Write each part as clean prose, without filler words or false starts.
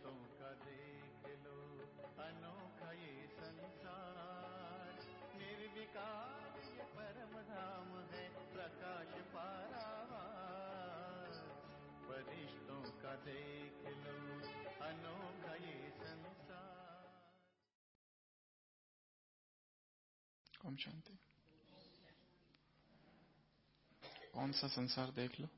फरिश्तों का देख लो अनोखा ये संसार, निर्विकार ये परम धाम है प्रकाश पारावार। फरिश्तों का देख लो अनोखा ये संसार। ओम शांति। कौन सा संसार देख लो?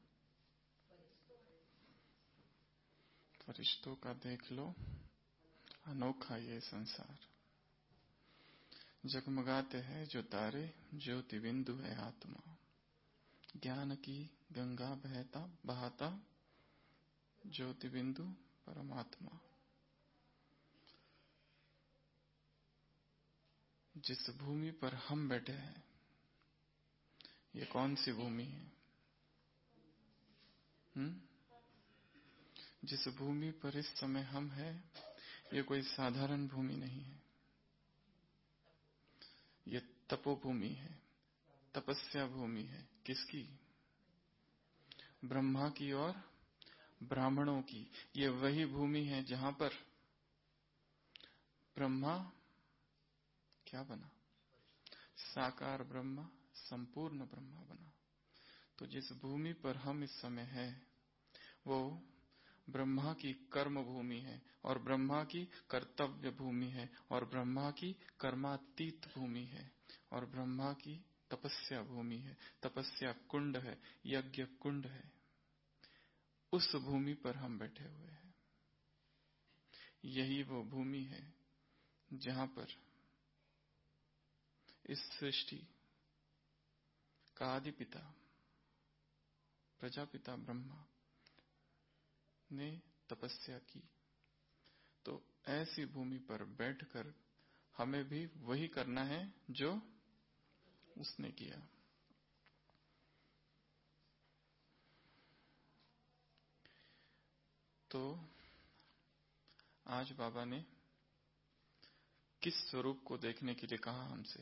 फरिश्तों का देख लो अनोखा ये संसार। जगमगाते हैं जो तारे, ज्योति बिंदु है आत्मा। ज्ञान की गंगा बहाता ज्योति बिंदु परमात्मा। जिस भूमि पर हम बैठे हैं, ये कौन सी भूमि है? जिस भूमि पर इस समय हम हैं, ये कोई साधारण भूमि नहीं है। ये तपोभूमि है, तपस्या भूमि है। किसकी? ब्रह्मा की और ब्राह्मणों की। ये वही भूमि है जहां पर ब्रह्मा क्या बना? साकार ब्रह्मा, संपूर्ण ब्रह्मा बना। तो जिस भूमि पर हम इस समय हैं, वो ब्रह्मा की कर्म भूमि है और ब्रह्मा की कर्तव्य भूमि है और ब्रह्मा की कर्मातीत भूमि है और ब्रह्मा की तपस्या भूमि है। तपस्या कुंड है, यज्ञ कुंड है। उस भूमि पर हम बैठे हुए हैं। यही वो भूमि है जहां पर इस सृष्टि का आदि पिता प्रजापिता ब्रह्मा ने तपस्या की। तो ऐसी भूमि पर बैठकर हमें भी वही करना है जो उसने किया। तो आज बाबा ने किस स्वरूप को देखने के लिए कहा हमसे?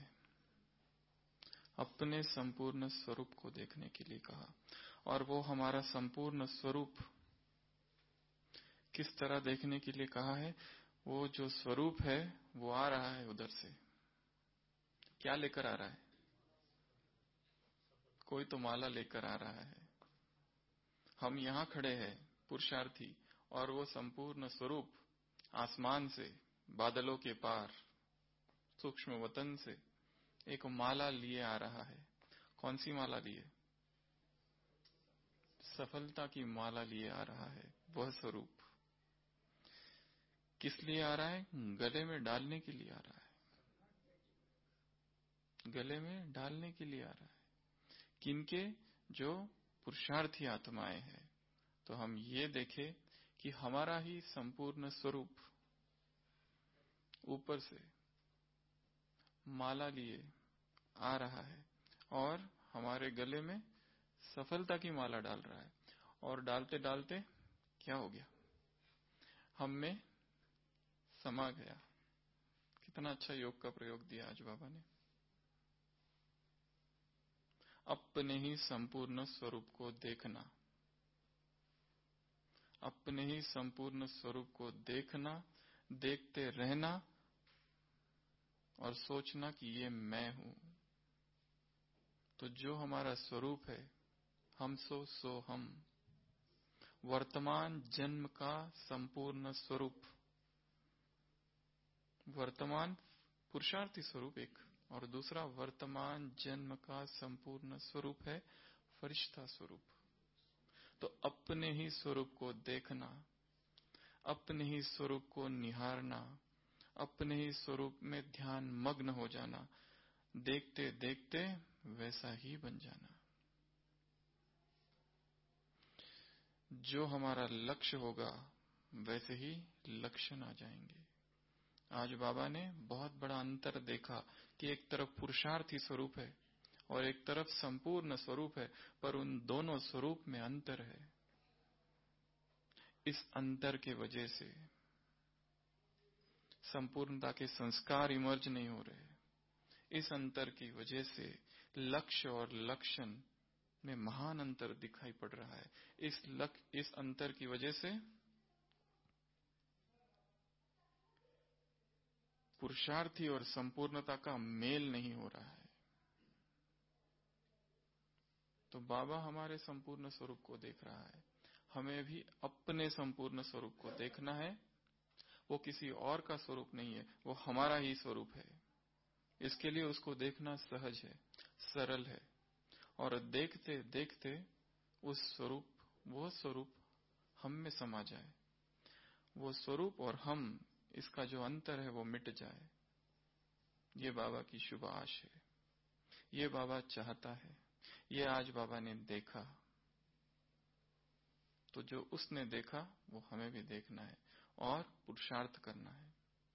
अपने संपूर्ण स्वरूप को देखने के लिए कहा। और वो हमारा संपूर्ण स्वरूप किस तरह देखने के लिए कहा है? वो जो स्वरूप है वो आ रहा है उधर से। क्या लेकर आ रहा है? कोई तो माला लेकर आ रहा है। हम यहां खड़े हैं पुरुषार्थी, और वो संपूर्ण स्वरूप आसमान से, बादलों के पार, सूक्ष्म वतन से एक माला लिए आ रहा है। कौन सी माला लिए? सफलता की माला लिए आ रहा है। वह स्वरूप किस लिए आ रहा है? गले में डालने के लिए आ रहा है। गले में डालने के लिए आ रहा है। किनके? जो पुरुषार्थी आत्माएं हैं। तो हम ये देखें कि हमारा ही संपूर्ण स्वरूप ऊपर से माला लिए आ रहा है और हमारे गले में सफलता की माला डाल रहा है। और डालते डालते क्या हो गया? हम में समा गया। कितना अच्छा योग का प्रयोग दिया आज बाबा ने। अपने ही संपूर्ण स्वरूप को देखना, अपने ही संपूर्ण स्वरूप को देखना, देखते रहना और सोचना कि ये मैं हूं। तो जो हमारा स्वरूप है, हम सो हम, वर्तमान जन्म का संपूर्ण स्वरूप, वर्तमान पुरुषार्थी स्वरूप एक, और दूसरा वर्तमान जन्म का संपूर्ण स्वरूप है फरिश्ता स्वरूप। तो अपने ही स्वरूप को देखना, अपने ही स्वरूप को निहारना, अपने ही स्वरूप में ध्यान मग्न हो जाना, देखते देखते वैसा ही बन जाना। जो हमारा लक्ष्य होगा वैसे ही लक्षण आ जाएंगे। आज बाबा ने बहुत बड़ा अंतर देखा कि एक तरफ पुरुषार्थी स्वरूप है और एक तरफ संपूर्ण स्वरूप है, पर उन दोनों स्वरूप में अंतर है। इस अंतर के वजह से संपूर्णता के संस्कार इमर्ज नहीं हो रहे। इस अंतर की वजह से लक्ष्य और लक्षण में महान अंतर दिखाई पड़ रहा है। इस अंतर की वजह से पुरुषार्थी और संपूर्णता का मेल नहीं हो रहा है। तो बाबा हमारे संपूर्ण स्वरूप को देख रहा है, हमें भी अपने संपूर्ण स्वरूप को देखना है। वो किसी और का स्वरूप नहीं है, वो हमारा ही स्वरूप है। इसके लिए उसको देखना सहज है, सरल है, और देखते देखते वो स्वरूप हम में समा जाए, वो स्वरूप और हम, इसका जो अंतर है वो मिट जाए। ये बाबा की शुभ आश है, ये बाबा चाहता है, ये आज बाबा ने देखा। तो जो उसने देखा वो हमें भी देखना है और पुरुषार्थ करना है।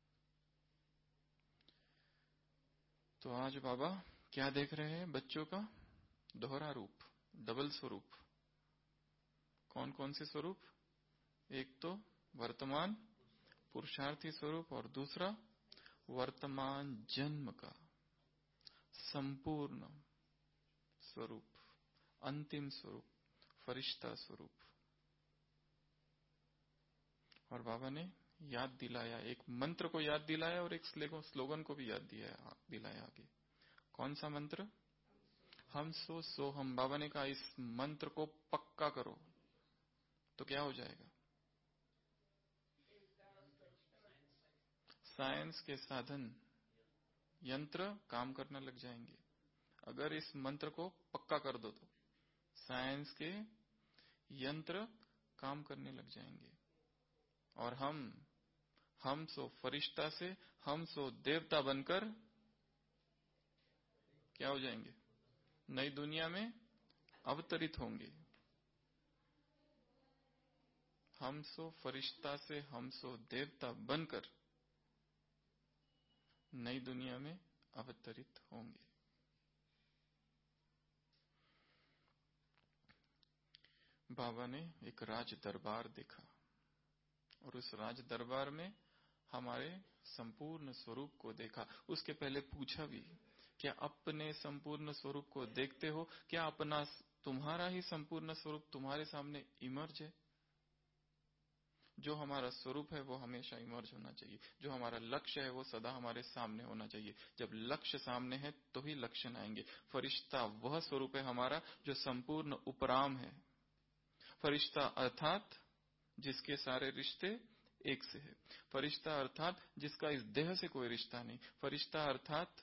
तो आज बाबा क्या देख रहे हैं? बच्चों का दोहरा रूप, डबल स्वरूप। कौन कौन से स्वरूप? एक तो वर्तमान पुरुषार्थी स्वरूप और दूसरा वर्तमान जन्म का संपूर्ण स्वरूप, अंतिम स्वरूप, फरिश्ता स्वरूप। और बाबा ने याद दिलाया, एक मंत्र को याद दिलाया और एक स्लोगन को भी याद दिलाया आगे। कौन सा मंत्र? हम सो हम। बाबा ने कहा इस मंत्र को पक्का करो तो क्या हो जाएगा? साइंस के साधन, यंत्र काम करने लग जाएंगे। अगर इस मंत्र को पक्का कर दो तो साइंस के यंत्र काम करने लग जाएंगे। और हम सो फरिश्ता से हम सो देवता बनकर क्या हो जाएंगे? नई दुनिया में अवतरित होंगे। हम सो फरिश्ता से हम सो देवता बनकर नई दुनिया में अवतरित होंगे। बाबा ने एक राज दरबार देखा और उस राज दरबार में हमारे संपूर्ण स्वरूप को देखा। उसके पहले पूछा भी, क्या अपने संपूर्ण स्वरूप को देखते हो? क्या अपना तुम्हारा ही संपूर्ण स्वरूप तुम्हारे सामने इमर्ज है? जो हमारा स्वरूप है वो हमेशा इमर्ज होना चाहिए। जो हमारा लक्ष्य है वो सदा हमारे सामने होना चाहिए। जब लक्ष्य सामने है तो ही लक्षण आएंगे। फरिश्ता वह स्वरूप है हमारा जो संपूर्ण उपराम है। फरिश्ता अर्थात जिसके सारे रिश्ते एक से है। फरिश्ता अर्थात जिसका इस देह से कोई रिश्ता नहीं। फरिश्ता अर्थात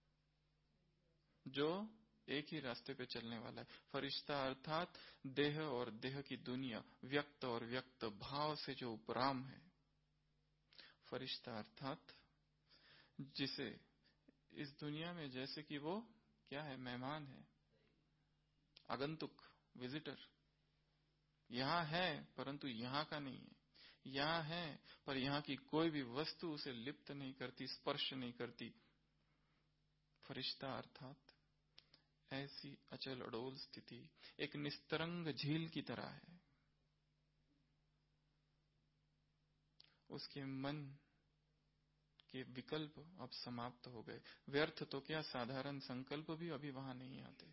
जो एक ही रास्ते पे चलने वाला है। फरिश्ता अर्थात देह और देह की दुनिया, व्यक्त और व्यक्त भाव से जो उपराम है। फरिश्ता अर्थात जिसे इस दुनिया में जैसे कि वो क्या है? मेहमान है, आगंतुक, विजिटर। यहां है परंतु यहां का नहीं है। यहां है पर यहां की कोई भी वस्तु उसे लिप्त नहीं करती, स्पर्श नहीं करती। फरिश्ता अर्थात ऐसी अचल अडोल स्थिति एक निस्तरंग झील की तरह है। उसके मन के विकल्प अब समाप्त हो गए। व्यर्थ तो क्या, साधारण संकल्प भी अभी वहां नहीं आते।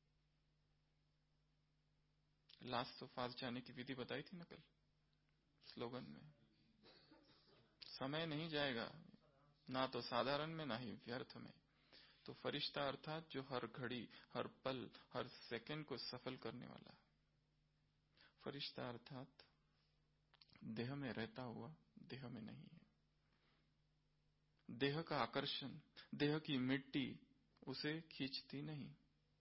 लास्ट तो फास्ट जाने की विधि बताई थी ना कल स्लोगन में। समय नहीं जाएगा, ना तो साधारण में ना ही व्यर्थ में। तो फरिश्ता अर्थात जो हर घड़ी, हर पल, हर सेकंड को सफल करने वाला। फरिश्ता अर्थात देह में रहता हुआ देह में नहीं है। देह का आकर्षण, देह की मिट्टी उसे खींचती नहीं।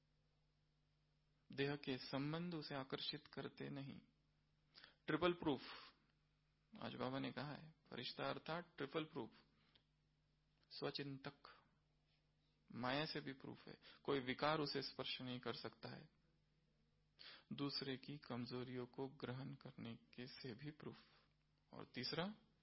देह के संबंध उसे आकर्षित करते नहीं। ट्रिपल प्रूफ आज बाबा ने कहा है। फरिश्ता अर्थात ट्रिपल प्रूफ, स्वचिंतक, माया से भी प्रूफ है। कोई विकार उसे स्पर्श नहीं कर सकता है। दूसरे की कमजोरियों को ग्रहण करने के से भी प्रूफ। और तीसरा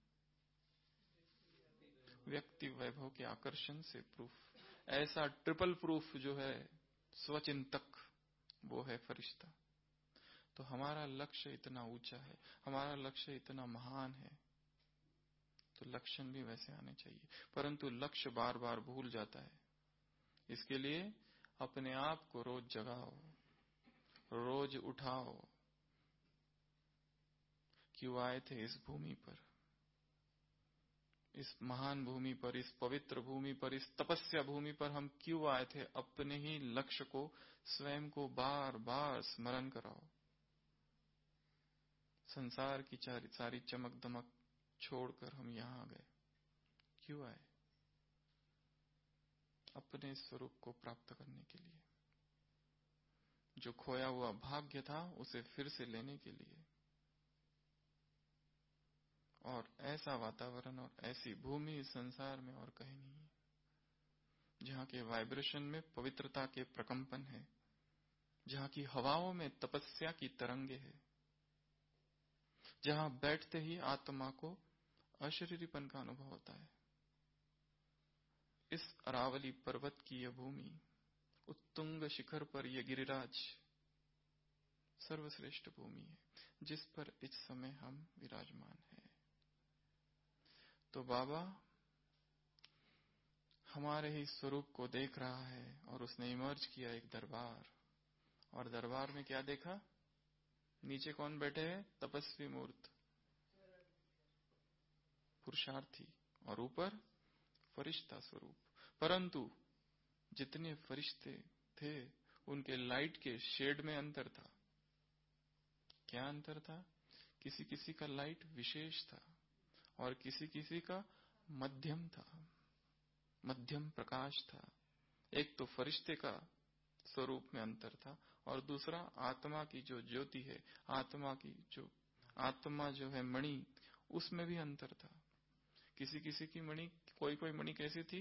व्यक्ति वैभव के आकर्षण से प्रूफ। ऐसा ट्रिपल प्रूफ जो है स्वचिंतक, वो है फरिश्ता। तो हमारा लक्ष्य इतना ऊंचा है, हमारा लक्ष्य इतना महान है, तो लक्षण भी वैसे आने चाहिए। परंतु लक्ष्य बार बार भूल जाता है। इसके लिए अपने आप को रोज जगाओ, रोज उठाओ। क्यों आए थे इस भूमि पर? इस महान भूमि पर, इस पवित्र भूमि पर, इस तपस्या भूमि पर हम क्यों आए थे? अपने ही लक्ष्य को, स्वयं को बार बार स्मरण कराओ। संसार की सारी चमक दमक छोड़कर हम यहां आ गए, क्यों आए? अपने स्वरूप को प्राप्त करने के लिए, जो खोया हुआ भाग्य था उसे फिर से लेने के लिए। और ऐसा वातावरण और ऐसी भूमि इस संसार में और कहीं नहीं है, जहां के वाइब्रेशन में पवित्रता के प्रकंपन है, जहां की हवाओं में तपस्या की तरंगे है, जहां बैठते ही आत्मा को अशरीरीपन का अनुभव होता है। इस अरावली पर्वत की यह भूमि, उत्तुंग शिखर पर यह गिरिराज सर्वश्रेष्ठ भूमि है, जिस पर इस समय हम विराजमान हैं। तो बाबा हमारे ही स्वरूप को देख रहा है और उसने इमर्ज किया एक दरबार, और दरबार में क्या देखा? नीचे कौन बैठे हैं? तपस्वी मूर्त पुरुषार्थी, और ऊपर फरिश्ता स्वरूप। परंतु जितने फरिश्ते थे उनके लाइट के शेड में अंतर था। क्या अंतर था? किसी किसी का लाइट विशेष था और किसी किसी का मध्यम था, मध्यम प्रकाश था। एक तो फरिश्ते का स्वरूप में अंतर था और दूसरा आत्मा की जो ज्योति है, आत्मा जो है मणि, उसमें भी अंतर था। किसी किसी की मणि, कोई कोई मणि कैसी थी?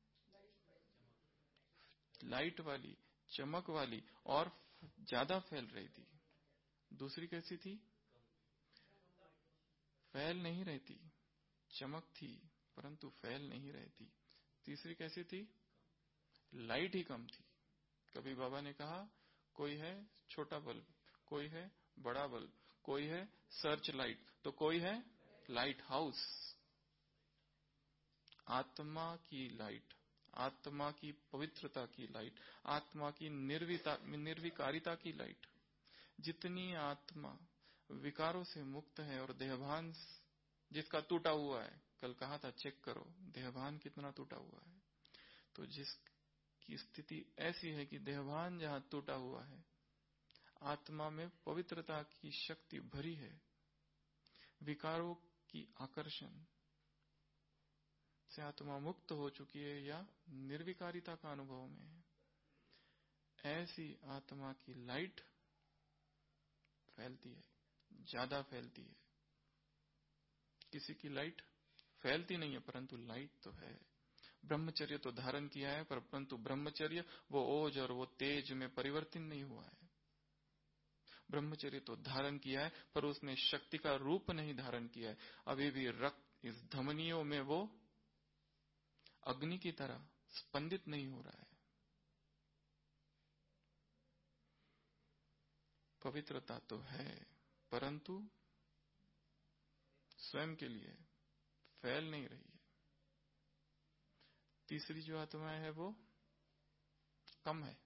लाइट वाली, चमक वाली और ज्यादा फैल रही थी। दूसरी कैसी थी? फैल नहीं रही थी, चमक थी परंतु फैल नहीं रही थी। तीसरी कैसी थी? लाइट ही कम थी। कभी बाबा ने कहा कोई है छोटा बल्ब, कोई है बड़ा बल्ब, कोई है सर्च लाइट, तो कोई है लाइट हाउस। आत्मा की लाइट, आत्मा की पवित्रता की लाइट, आत्मा की निर्विकारिता की लाइट। जितनी आत्मा विकारों से मुक्त है और देहभान जिसका टूटा हुआ है, कल कहा था चेक करो देहभान कितना टूटा हुआ है, तो जिसकी स्थिति ऐसी है कि देहभान जहां टूटा हुआ है, आत्मा में पवित्रता की शक्ति भरी है, विकारों की आकर्षण से आत्मा मुक्त हो चुकी है या निर्विकारिता का अनुभव में है, ऐसी आत्मा की लाइट फैलती है, ज्यादा फैलती है। किसी की लाइट फैलती नहीं है परंतु लाइट तो है। ब्रह्मचर्य तो धारण किया है परंतु ब्रह्मचर्य वो ओज और वो तेज में परिवर्तित नहीं हुआ है। ब्रह्मचर्य तो धारण किया है पर उसने शक्ति का रूप नहीं धारण किया है। अभी भी रक्त इस धमनियों में वो अग्नि की तरह स्पंदित नहीं हो रहा है। पवित्रता तो है परंतु स्वयं के लिए फैल नहीं रही है। तीसरी जो आत्मा है वो कम है।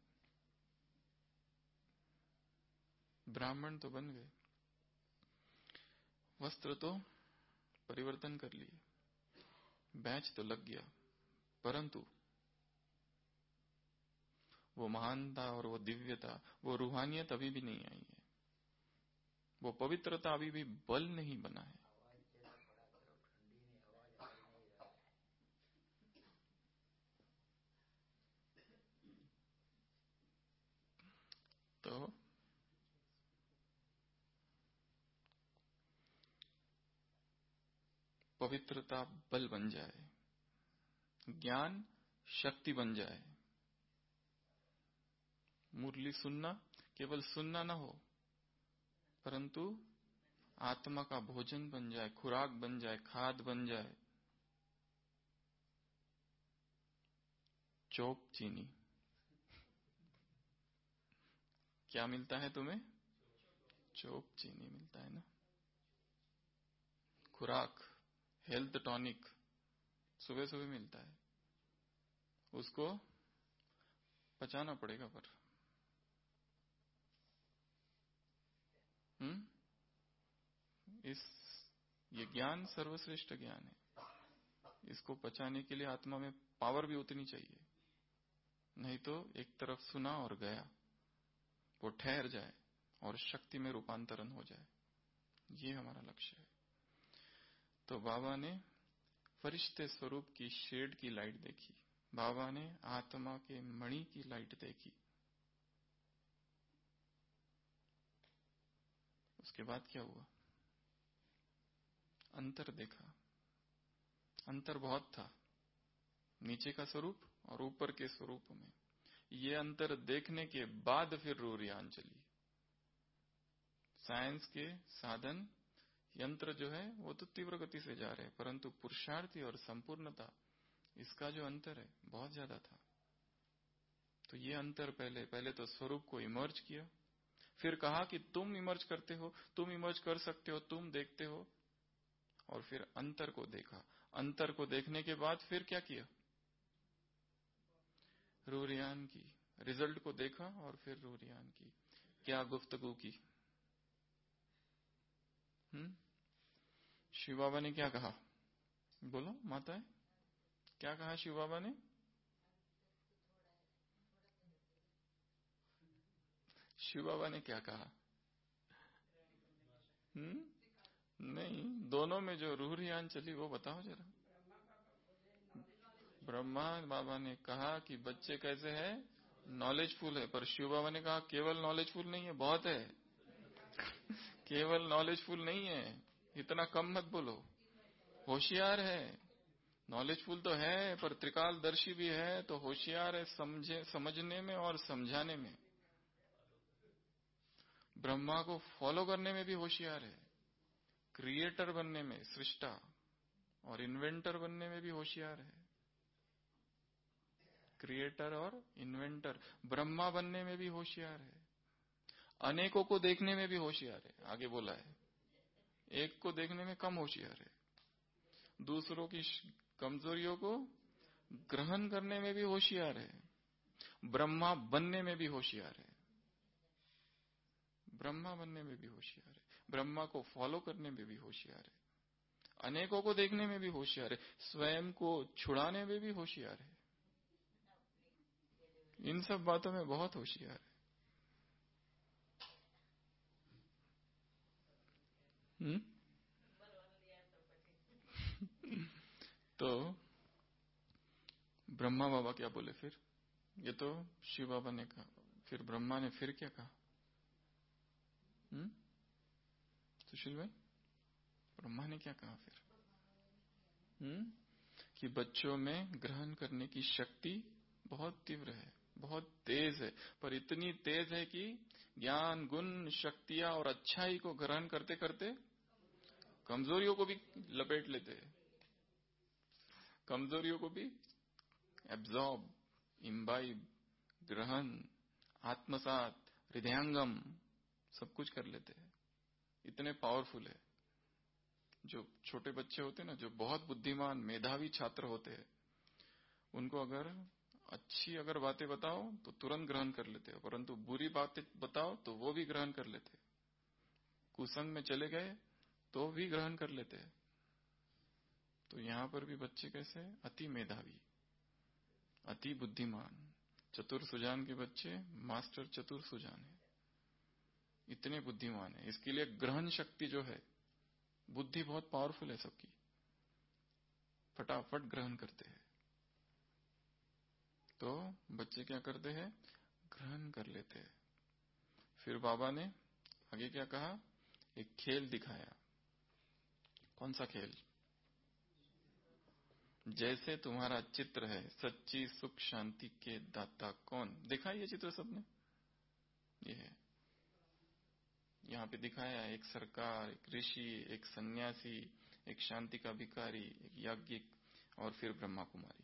ब्राह्मण तो बन गए, वस्त्र तो परिवर्तन कर लिए, बैच तो लग गया, परंतु वो महानता और वो दिव्यता, वो रूहानियत अभी भी नहीं आई है। वो पवित्रता अभी भी बल नहीं बना है। तो पवित्रता बल बन जाए, ज्ञान शक्ति बन जाए। मुरली सुनना केवल सुनना ना हो परंतु आत्मा का भोजन बन जाए, खुराक बन जाए, खाद बन जाए। चोप चीनी क्या मिलता है तुम्हें? चोप चीनी मिलता है ना। खुराक, हेल्थ टॉनिक सुबह सुबह मिलता है, उसको पचाना पड़ेगा। पर ये ज्ञान सर्वश्रेष्ठ ज्ञान है। इसको पचाने के लिए आत्मा में पावर भी उतनी चाहिए, नहीं तो एक तरफ सुना और गया, वो ठहर जाए और शक्ति में रूपांतरण हो जाए। ये हमारा लक्ष्य है। तो बाबा ने फरिश्ते स्वरूप की शेड की लाइट देखी, बाबा ने आत्मा के मणि की लाइट देखी। उसके बाद क्या हुआ? अंतर देखा। अंतर बहुत था, नीचे का स्वरूप और ऊपर के स्वरूप में। ये अंतर देखने के बाद फिर रूरियान चली। साइंस के साधन यंत्र जो है वो तो तीव्र गति से जा रहे हैं, परंतु पुरुषार्थी और संपूर्णता, इसका जो अंतर है बहुत ज्यादा था। तो ये अंतर पहले तो स्वरूप को इमर्ज किया, फिर कहा कि तुम इमर्ज करते हो, तुम इमर्ज कर सकते हो, तुम देखते हो, और फिर अंतर को देखा। अंतर को देखने के बाद फिर क्या किया? रूरियान की, रिजल्ट को देखा और फिर रूरियान की। क्या गुफ्तगू की? शिव बाबा ने क्या कहा? बोलो माताएं, क्या कहा शिव बाबा ने? शिव बाबा ने क्या कहा? नहीं, दोनों में जो रूरियान चली वो बताओ जरा। ब्रह्मा बाबा ने कहा कि बच्चे कैसे है? नॉलेजफुल है। पर शिव बाबा ने कहा केवल नॉलेजफुल नहीं है, बहुत है। केवल नॉलेजफुल नहीं है, इतना कम मत बोलो, होशियार है। नॉलेजफुल तो है पर त्रिकालदर्शी भी है, तो होशियार है समझने में और समझाने में। ब्रह्मा को फॉलो करने में भी होशियार है, क्रिएटर बनने में, सृष्टा और इन्वेंटर बनने में भी होशियार है। क्रिएटर और इन्वेंटर, ब्रह्मा बनने में भी होशियार है, अनेकों को देखने में भी होशियार है। आगे बोला है, एक को देखने में कम होशियार है, दूसरों की कमजोरियों को ग्रहण करने में भी होशियार है, ब्रह्मा बनने में भी होशियार है। ब्रह्मा बनने में भी होशियार है, ब्रह्मा को फॉलो करने में भी होशियार है, अनेकों को देखने में भी होशियार है, स्वयं को छुड़ाने में भी होशियार है। इन सब बातों में बहुत होशियार है। तो ब्रह्मा बाबा क्या बोले फिर? ये तो शिव बाबा ने कहा, फिर ब्रह्मा ने फिर क्या कहा? सुशील भाई, ब्रह्मा ने क्या कहा फिर? कि बच्चों में ग्रहण करने की शक्ति बहुत तीव्र है, बहुत तेज है, पर इतनी तेज है कि ज्ञान, गुण, शक्तियां और अच्छाई को ग्रहण करते करते कमजोरियों को भी लपेट लेते हैं, कमजोरियों को भी एब्जॉर्ब, इम्बाइब, ग्रहण, आत्मसात, हृदयंगम सब कुछ कर लेते हैं। इतने पावरफुल है। जो छोटे बच्चे होते हैं ना, जो बहुत बुद्धिमान मेधावी छात्र होते हैं, उनको अगर बातें बताओ तो तुरंत ग्रहण कर लेते हैं, परंतु बुरी बातें बताओ तो वो भी ग्रहण कर लेते हैं। कुसंग में चले गए तो भी ग्रहण कर लेते हैं। तो यहां पर भी बच्चे कैसे? अति मेधावी, अति बुद्धिमान, चतुर सुजान के बच्चे मास्टर चतुर सुजान है, इतने बुद्धिमान है। इसके लिए ग्रहण शक्ति जो है, बुद्धि बहुत पावरफुल है सबकी, फटाफट ग्रहण करते हैं। तो बच्चे क्या करते हैं? ग्रहण कर लेते हैं। फिर बाबा ने आगे क्या कहा? एक खेल दिखाया। कौन सा खेल? जैसे तुम्हारा चित्र है, सच्ची सुख शांति के दाता कौन? देखा ये चित्र सबने? ये है, यहाँ पे दिखाया, एक सरकार, एक ऋषि, एक सन्यासी, एक शांति का भिखारी, एक याज्ञिक और फिर ब्रह्मा कुमारी।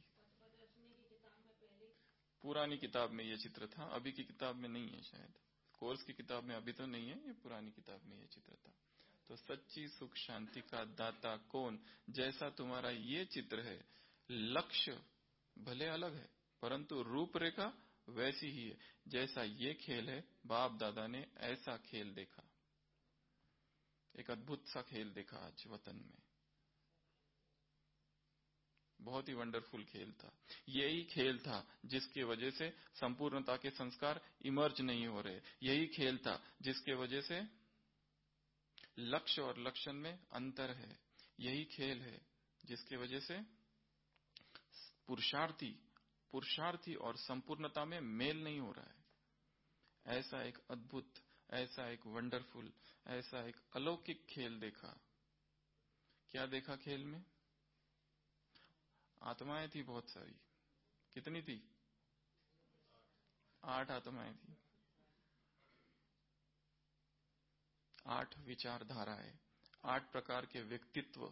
पुरानी किताब में ये चित्र था, अभी की किताब में नहीं है, शायद कोर्स की किताब में अभी तो नहीं है, ये पुरानी किताब में ये चित्र था। तो सच्ची सुख शांति का दाता कौन? जैसा तुम्हारा ये चित्र है, लक्ष्य भले अलग है परंतु रूपरेखा वैसी ही है। जैसा ये खेल है, बाप दादा ने ऐसा खेल देखा, एक अद्भुत सा खेल देखा आज वतन में। बहुत ही वंडरफुल खेल था। यही खेल था जिसके वजह से संपूर्णता के संस्कार इमर्ज नहीं हो रहे। यही खेल था जिसके वजह से लक्ष्य और लक्षण में अंतर है। यही खेल है जिसके वजह से पुरुषार्थी और संपूर्णता में मेल नहीं हो रहा है। ऐसा एक अद्भुत, ऐसा एक वंडरफुल, ऐसा एक अलौकिक खेल देखा। क्या देखा खेल में? आत्माएं थी बहुत सारी। कितनी थी? 8 आत्माएं थी, 8 विचारधाराएं, 8 प्रकार के व्यक्तित्व।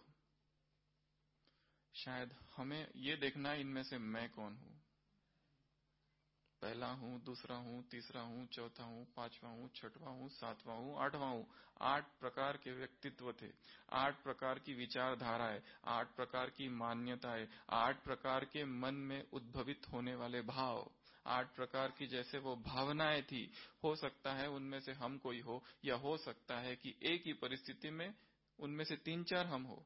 शायद हमें ये देखना है इनमें से मैं कौन हूं। पहला हूं, दूसरा हूं, तीसरा हूं, चौथा हूं, पांचवा हूं, छठवां हूं, सातवां हूं, आठवां हूं। 8 प्रकार के व्यक्तित्व थे, 8 प्रकार की विचारधाराएं, 8 प्रकार की मान्यताएं, 8 प्रकार के मन में उद्भवित होने वाले भाव, 8 प्रकार की जैसे वो भावनाएं थी। हो सकता है उनमें से हम कोई हो, या हो सकता है कि एक ही परिस्थिति में उनमें से 3-4 हम हो।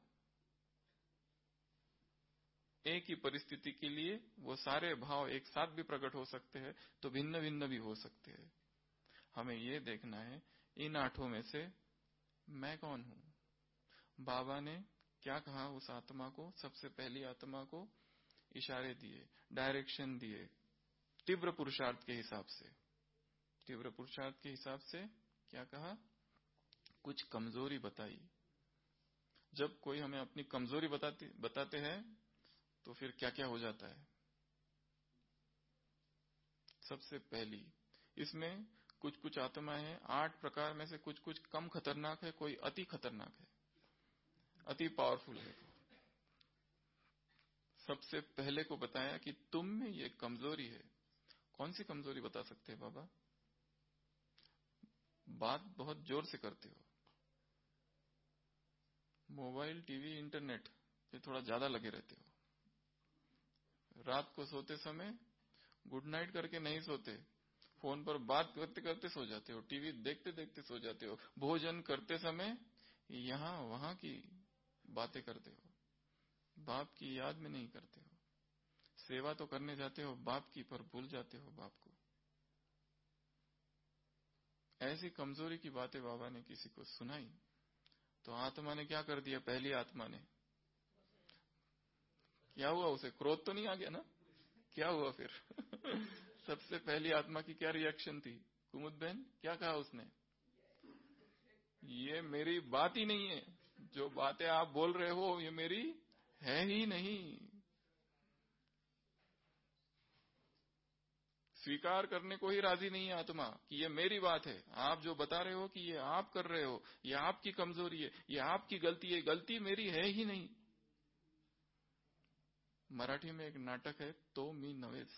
एक ही परिस्थिति के लिए वो सारे भाव एक साथ भी प्रकट हो सकते हैं, तो भिन्न भिन्न भी हो सकते हैं। हमें ये देखना है इन 8 में से मैं कौन हूं। बाबा ने क्या कहा उस आत्मा को? सबसे पहली आत्मा को इशारे दिए, डायरेक्शन दिए, तीव्र पुरुषार्थ के हिसाब से। तीव्र पुरुषार्थ के हिसाब से क्या कहा? कुछ कमजोरी बताई। जब कोई हमें अपनी कमजोरी बताते हैं तो फिर क्या क्या हो जाता है? सबसे पहली, इसमें कुछ कुछ आत्माएं हैं, 8 प्रकार में से कुछ कुछ कम खतरनाक है, कोई अति खतरनाक है, अति पावरफुल है। सबसे पहले को बताया कि तुम में ये कमजोरी है। कौन सी कमजोरी बता सकते हैं बाबा? बात बहुत जोर से करते हो, मोबाइल, टीवी, इंटरनेट पे थोड़ा ज्यादा लगे रहते हो, रात को सोते समय गुड नाइट करके नहीं सोते, फोन पर बात करते करते सो जाते हो, टीवी देखते देखते सो जाते हो, भोजन करते समय यहां वहां की बातें करते हो, बाप की याद में नहीं करते हो, सेवा तो करने जाते हो बाप की, पर भूल जाते हो बाप को। ऐसी कमजोरी की बातें बाबा ने किसी को सुनाई तो आत्मा ने क्या कर दिया? पहली आत्मा ने क्या हुआ? उसे क्रोध तो नहीं आ गया ना? क्या हुआ फिर? सबसे पहली आत्मा की क्या रिएक्शन थी? कुमुद बहन क्या कहा उसने? ये मेरी बात ही नहीं है, जो बातें आप बोल रहे हो ये मेरी है ही नहीं। स्वीकार करने को ही राजी नहीं है आत्मा कि ये मेरी बात है। आप जो बता रहे हो कि ये आप कर रहे हो, ये आपकी कमजोरी है, ये आपकी गलती है, गलती मेरी है ही नहीं। मराठी में एक नाटक है, तो मी नवेच।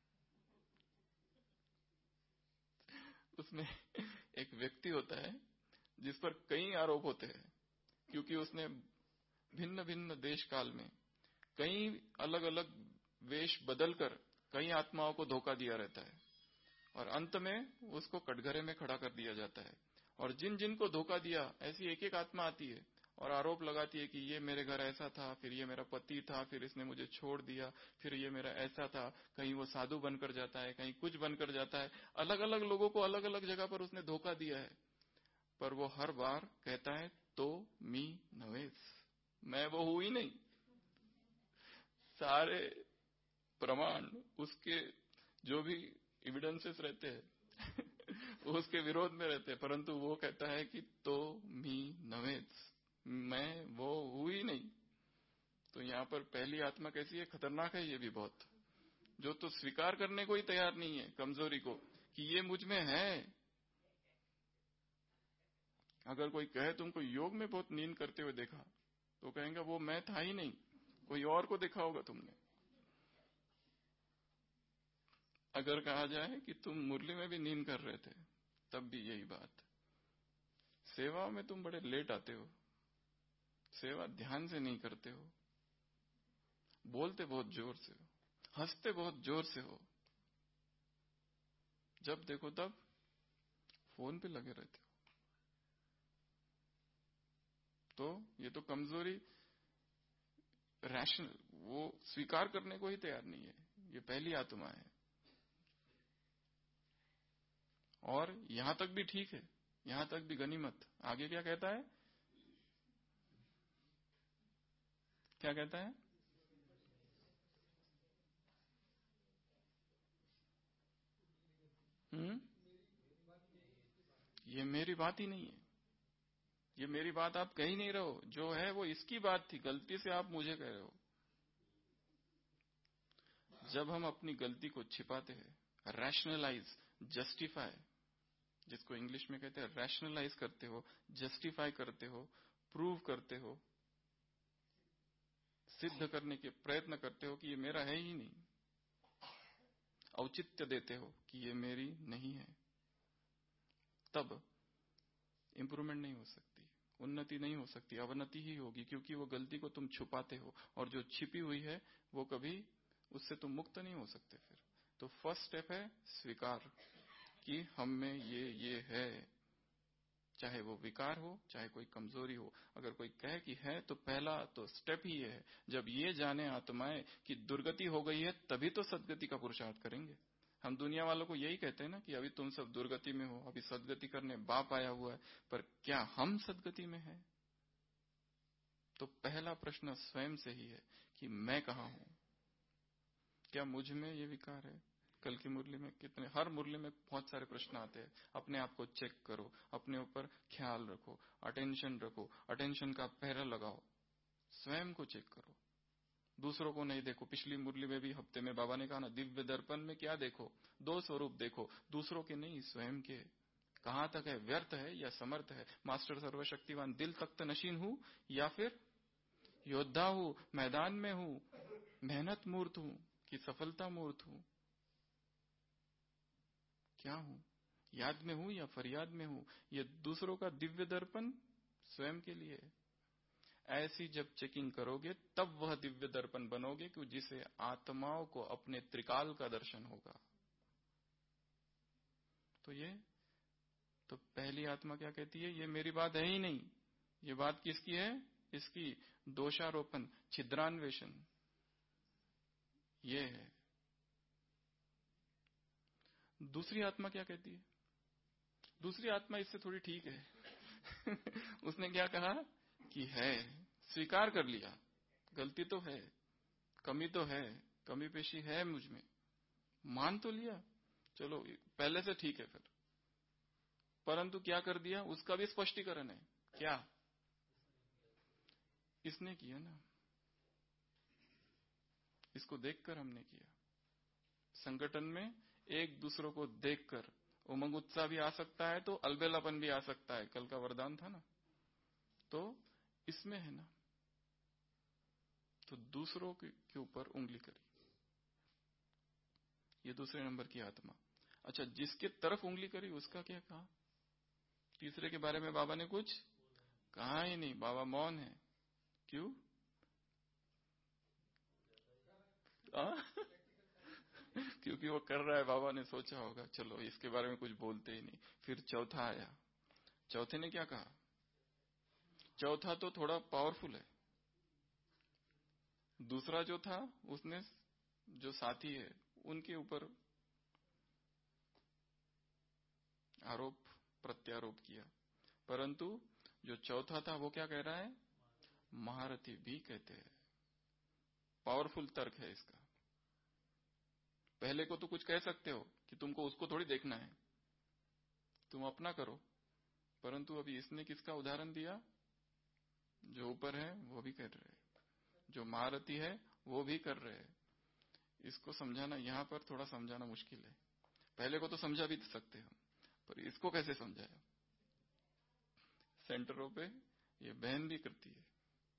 उसमें एक व्यक्ति होता है जिस पर कई आरोप होते हैं, क्योंकि उसने भिन्न भिन्न देश काल में कई अलग अलग वेश बदलकर कई आत्माओं को धोखा दिया रहता है, और अंत में उसको कटघरे में खड़ा कर दिया जाता है। और जिन जिन को धोखा दिया, ऐसी एक एक आत्मा आती है और आरोप लगाती है कि ये मेरे घर ऐसा था, फिर ये मेरा पति था, फिर इसने मुझे छोड़ दिया, फिर ये मेरा ऐसा था। कहीं वो साधु बनकर जाता है, कहीं कुछ बनकर जाता है। अलग अलग लोगों को अलग अलग जगह पर उसने धोखा दिया है, पर वो हर बार कहता है तो मी नवेस, मैं वो हूं ही नहीं। सारे प्रमाण, उसके जो भी एविडेंसेस रहते हैं वो उसके विरोध में रहते हैं, परंतु वो कहता है कि तो मी नवेस, मैं वो हूं ही नहीं। तो यहाँ पर पहली आत्मा कैसी है? खतरनाक है ये भी बहुत, जो तो स्वीकार करने को ही तैयार नहीं है कमजोरी को कि ये मुझ में है। अगर कोई कहे तुमको योग में बहुत नींद करते हुए देखा, तो कहेंगे वो मैं था ही नहीं, कोई और को देखा होगा तुमने। अगर कहा जाए कि तुम मुरली में भी नींद कर रहे थे, तब भी यही बात। सेवा में तुम बड़े लेट आते हो, सेवा ध्यान से नहीं करते हो, बोलते बहुत जोर से हो, हंसते बहुत जोर से हो, जब देखो तब फोन पे लगे रहते हो। तो ये तो कमजोरी रैशनल, वो स्वीकार करने को ही तैयार नहीं है। ये पहली आत्मा है। और यहां तक भी ठीक है, यहां तक भी गनीमत। आगे क्या कहता है, क्या कहता है? ये मेरी बात ही नहीं है, ये मेरी बात आप कह ही नहीं रहे हो। जो है वो इसकी बात थी, गलती से आप मुझे कह रहे हो। जब हम अपनी गलती को छिपाते हैं, रैशनलाइज, जस्टिफाई, जिसको इंग्लिश में कहते हैं रैशनलाइज करते हो, जस्टिफाई करते हो, प्रूव करते हो, सिद्ध करने के प्रयत्न करते हो कि ये मेरा है ही नहीं, औचित्य देते हो कि ये मेरी नहीं है, तब इंप्रूवमेंट नहीं हो सकती, उन्नति नहीं हो सकती, अवनति ही होगी। क्योंकि वो गलती को तुम छुपाते हो, और जो छिपी हुई है वो कभी, उससे तुम मुक्त नहीं हो सकते फिर। तो फर्स्ट स्टेप है स्वीकार कि हम में ये है, चाहे वो विकार हो, चाहे कोई कमजोरी हो। अगर कोई कहे कि है, तो पहला तो स्टेप ही ये है। जब ये जाने आत्माएं कि दुर्गति हो गई है, तभी तो सदगति का पुरुषार्थ करेंगे। हम दुनिया वालों को यही कहते हैं ना कि अभी तुम सब दुर्गति में हो, अभी सदगति करने बाप आया हुआ है, पर क्या हम सदगति में हैं? तो पहला प्रश्न स्वयं से ही है कि मैं कहाँ हूं, क्या मुझ में ये विकार है? कल की मुरली में कितने, हर मुरली में बहुत सारे प्रश्न आते हैं। अपने आप को चेक करो, अपने ऊपर ख्याल रखो, अटेंशन रखो, अटेंशन का पहरा लगाओ, स्वयं को चेक करो, दूसरों को नहीं देखो। पिछली मुरली में भी, हफ्ते में बाबा ने कहा ना, दिव्य दर्पण में क्या देखो? दो स्वरूप देखो, दूसरों के नहीं, स्वयं के। कहां तक है व्यर्थ है या समर्थ है? मास्टर सर्वशक्तिवान, दिल तख्त नशीन हूं या फिर योद्धा हूं, मैदान में हूं, मेहनत मूर्त हूं कि सफलता मूर्त हूं? क्या हूं? याद में हूं या फरियाद में हूं? ये दूसरों का दिव्य दर्पण स्वयं के लिए। ऐसी जब चेकिंग करोगे, तब वह दिव्य दर्पण बनोगे कि जिसे आत्माओं को अपने त्रिकाल का दर्शन होगा। तो ये तो पहली आत्मा क्या कहती है? ये मेरी बात है ही नहीं। ये बात किसकी है? इसकी दोषारोपण, छिद्रान्वेषण, ये है। दूसरी आत्मा क्या कहती है? दूसरी आत्मा इससे थोड़ी ठीक है। उसने क्या कहा कि है, स्वीकार कर लिया, गलती तो है, कमी तो है, कमी पेशी है मुझ में, मान तो लिया, चलो पहले से ठीक है फिर। परंतु क्या कर दिया? उसका भी स्पष्टीकरण है। क्या? इसने किया ना, इसको देखकर हमने किया। संगठन में एक दूसरों को देखकर उमंग उत्साह भी आ सकता है, तो अलबेलापन भी आ सकता है। कल का वरदान था ना, तो इसमें है ना, तो दूसरों के ऊपर उंगली करी, ये दूसरे नंबर की आत्मा। अच्छा, जिसके तरफ उंगली करी उसका क्या कहा? तीसरे के बारे में बाबा ने कुछ कहा ही नहीं, बाबा मौन है। क्यों? क्योंकि वो कर रहा है, बाबा ने सोचा होगा चलो इसके बारे में कुछ बोलते ही नहीं। फिर चौथा आया, चौथे ने क्या कहा? चौथा तो थोड़ा पावरफुल है। दूसरा जो था, उसने जो साथी है उनके ऊपर आरोप प्रत्यारोप किया। परंतु जो चौथा था वो क्या कह रहा है? महारथी भी कहते हैं, पावरफुल तर्क है इसका। पहले को तो कुछ कह सकते हो कि तुमको उसको थोड़ी देखना है, तुम अपना करो। परंतु अभी इसने किसका उदाहरण दिया? जो ऊपर है वो भी कर रहे, जो महारथी है वो भी कर रहे। इसको समझाना, यहां पर थोड़ा समझाना मुश्किल है। पहले को तो समझा भी सकते हम, पर इसको कैसे समझाया? सेंटरों पे ये बहन भी करती है,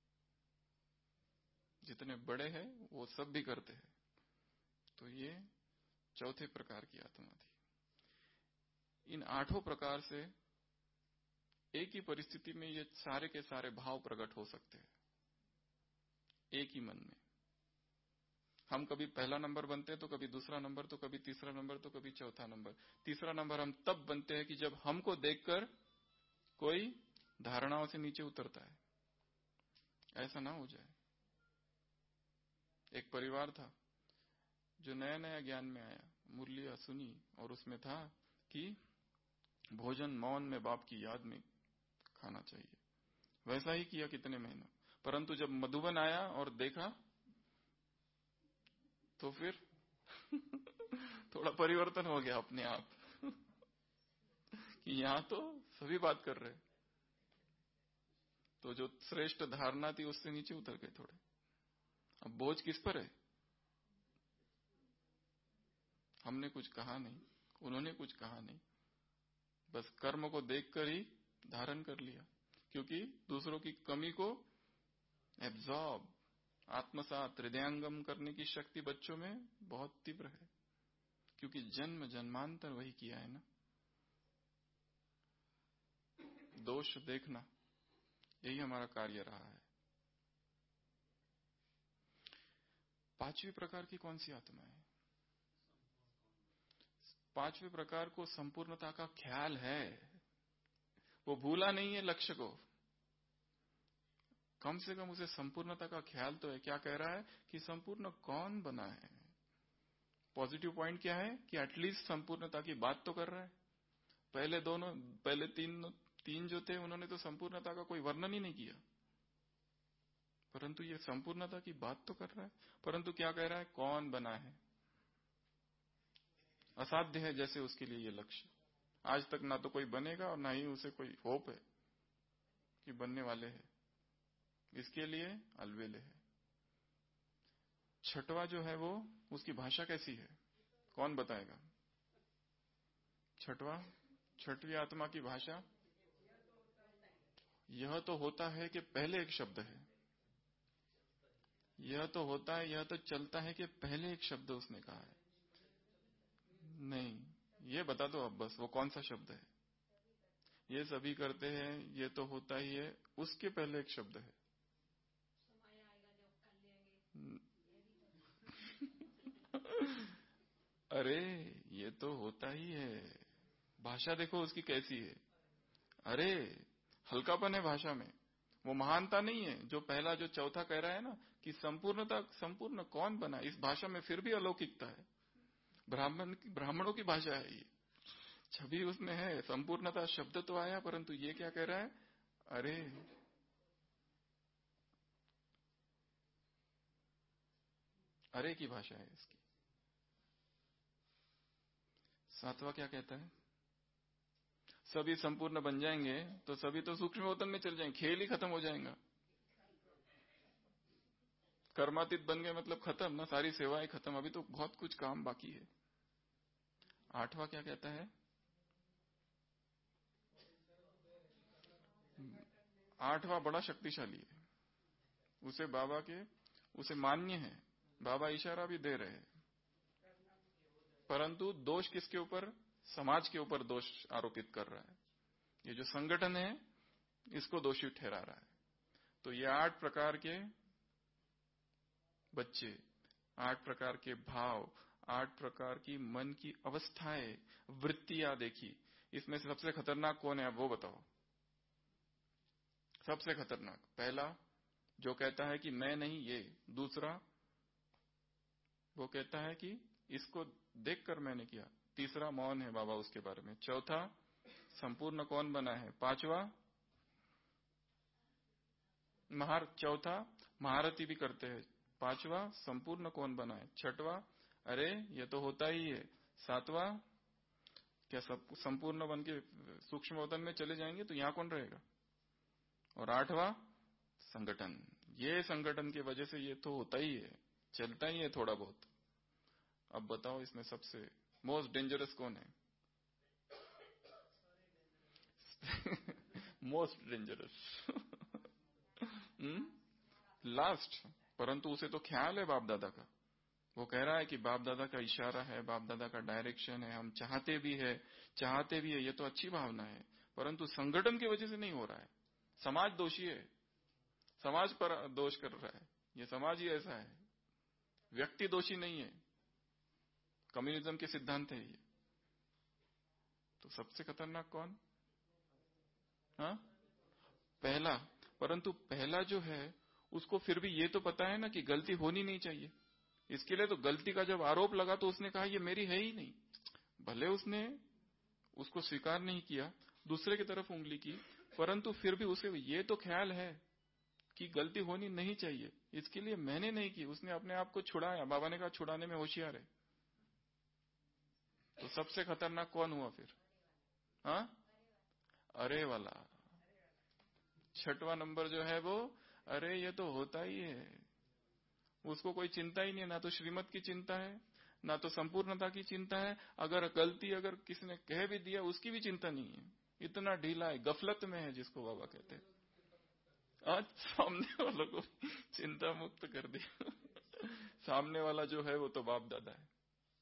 जितने बड़े हैं वो सब भी करते हैं। तो ये चौथे प्रकार की आत्मा थी। इन आठों प्रकार से एक ही परिस्थिति में ये सारे के सारे भाव प्रकट हो सकते हैं, एक ही मन में। हम कभी पहला नंबर बनते हैं, तो कभी दूसरा नंबर, तो कभी तीसरा नंबर, तो कभी चौथा नंबर। तीसरा नंबर हम तब बनते हैं कि जब हमको देखकर कोई धारणाओं से नीचे उतरता है। ऐसा ना हो जाए। एक परिवार था जो नया नया ज्ञान में आया, मुरलिया सुनी और उसमें था कि भोजन मौन में बाप की याद में खाना चाहिए। वैसा ही किया कितने महीनों, परंतु जब मधुबन आया और देखा तो फिर थोड़ा परिवर्तन हो गया अपने आप कि यहां तो सभी बात कर रहे, तो जो श्रेष्ठ धारणा थी उससे नीचे उतर गए थोड़े। अब बोझ किस पर है? हमने कुछ कहा नहीं, उन्होंने कुछ कहा नहीं, बस कर्म को देखकर ही धारण कर लिया, क्योंकि दूसरों की कमी को एब्जॉर्ब, आत्मसात, हृदयंगम करने की शक्ति बच्चों में बहुत तीव्र है, क्योंकि जन्म जन्मांतर वही किया है ना। दोष देखना यही हमारा कार्य रहा है। पांचवी प्रकार की कौन सी आत्मा है? पांचवें प्रकार को संपूर्णता का ख्याल है, वो भूला नहीं है लक्ष्य को, कम से कम उसे संपूर्णता का ख्याल तो है। क्या कह रहा है कि संपूर्ण कौन बना है। पॉजिटिव पॉइंट क्या है कि एटलीस्ट संपूर्णता की बात तो कर रहा है। पहले तीन जो थे उन्होंने तो संपूर्णता का कोई वर्णन ही नहीं किया, परंतु ये संपूर्णता की बात तो कर रहा है। परंतु क्या कह रहा है, कौन बना है, असाध्य है जैसे उसके लिए ये लक्ष्य। आज तक ना तो कोई बनेगा और ना ही उसे कोई होप है कि बनने वाले हैं, इसके लिए अलवेले है। छठवा जो है वो, उसकी भाषा कैसी है, कौन बताएगा? छठवीं आत्मा की भाषा, यह तो होता है कि पहले एक शब्द है, यह तो होता है, यह तो चलता है कि पहले एक शब्द उसने कहा है। नहीं, ये बता दो अब बस, वो कौन सा शब्द है? ये सभी करते हैं, ये तो होता ही है, उसके पहले एक शब्द है। अरे ये तो होता ही है, भाषा देखो उसकी कैसी है। अरे हल्कापन है भाषा में, वो महानता नहीं है। जो पहला जो चौथा कह रहा है ना कि संपूर्ण कौन बना, इस भाषा में फिर भी अलौकिकता है। ब्राह्मणों की भाषा है ये, छवि उसमें है, संपूर्णता शब्द तो आया, परंतु ये क्या कह रहा है, अरे की भाषा है इसकी। सातवां क्या कहता है, सभी संपूर्ण बन जाएंगे तो सभी तो सूक्ष्म वतन में चल जाएंगे, खेल ही खत्म हो जाएगा। कर्मातीत बन गए मतलब खत्म ना, सारी सेवाएं खत्म, अभी तो बहुत कुछ काम बाकी है। आठवां क्या कहता है, आठवां बड़ा शक्तिशाली है, उसे मान्य है, बाबा इशारा भी दे रहे हैं, परंतु दोष किसके ऊपर, समाज के ऊपर दोष आरोपित कर रहा है। ये जो संगठन है इसको दोषी ठहरा रहा है। तो ये 8 प्रकार के बच्चे, 8 प्रकार के भाव, 8 प्रकार की मन की अवस्थाएं, वृत्तियां देखी, इसमें से सबसे खतरनाक कौन है आप वो बताओ। सबसे खतरनाक पहला जो कहता है कि मैं नहीं ये, दूसरा वो कहता है कि इसको देखकर मैंने किया, तीसरा मौन है बाबा उसके बारे में, चौथा संपूर्ण कौन बना है, पांचवा चौथा महारथी भी करते हैं, पांचवा संपूर्ण कौन बना है, छठवा अरे ये तो होता ही है, सातवां क्या सब संपूर्ण बन के सूक्ष्म वतन में चले जाएंगे तो यहां कौन रहेगा, और आठवां संगठन। ये संगठन की वजह से ये तो होता ही है, चलता ही है थोड़ा बहुत। अब बताओ इसमें सबसे मोस्ट डेंजरस कौन है? Most dangerous last. परंतु उसे तो ख्याल है बाप दादा का, वो कह रहा है कि बाप दादा का इशारा है, बाप दादा का डायरेक्शन है, हम चाहते भी है, ये तो अच्छी भावना है, परंतु संगठन की वजह से नहीं हो रहा है। समाज दोषी है, समाज पर दोष कर रहा है, ये समाज ही ऐसा है, व्यक्ति दोषी नहीं है, कम्युनिज्म के सिद्धांत है ये। तो सबसे खतरनाक कौन? हाँ पहला, परंतु पहला जो है उसको फिर भी ये तो पता है ना कि गलती होनी नहीं चाहिए, इसके लिए तो गलती का जब आरोप लगा तो उसने कहा ये मेरी है ही नहीं। भले उसने उसको स्वीकार नहीं किया, दूसरे की तरफ उंगली की, परंतु फिर भी उसे ये तो ख्याल है कि गलती होनी नहीं चाहिए, इसके लिए मैंने नहीं की, उसने अपने आप को छुड़ाया। बाबा ने कहा छुड़ाने में होशियार है। तो सबसे खतरनाक कौन हुआ फिर? हाँ, अरे वाला। छठवां नंबर जो है वो अरे ये तो होता ही है। उसको कोई चिंता ही नहीं है, ना तो श्रीमत की चिंता है, ना तो संपूर्णता की चिंता है। अगर गलती अगर किसी ने कह भी दिया उसकी भी चिंता नहीं है। इतना ढीला है, गफलत में है, जिसको बाबा कहते हैं। आज सामने वालों को चिंता मुक्त कर दिया। सामने वाला जो है वो तो बाप दादा है।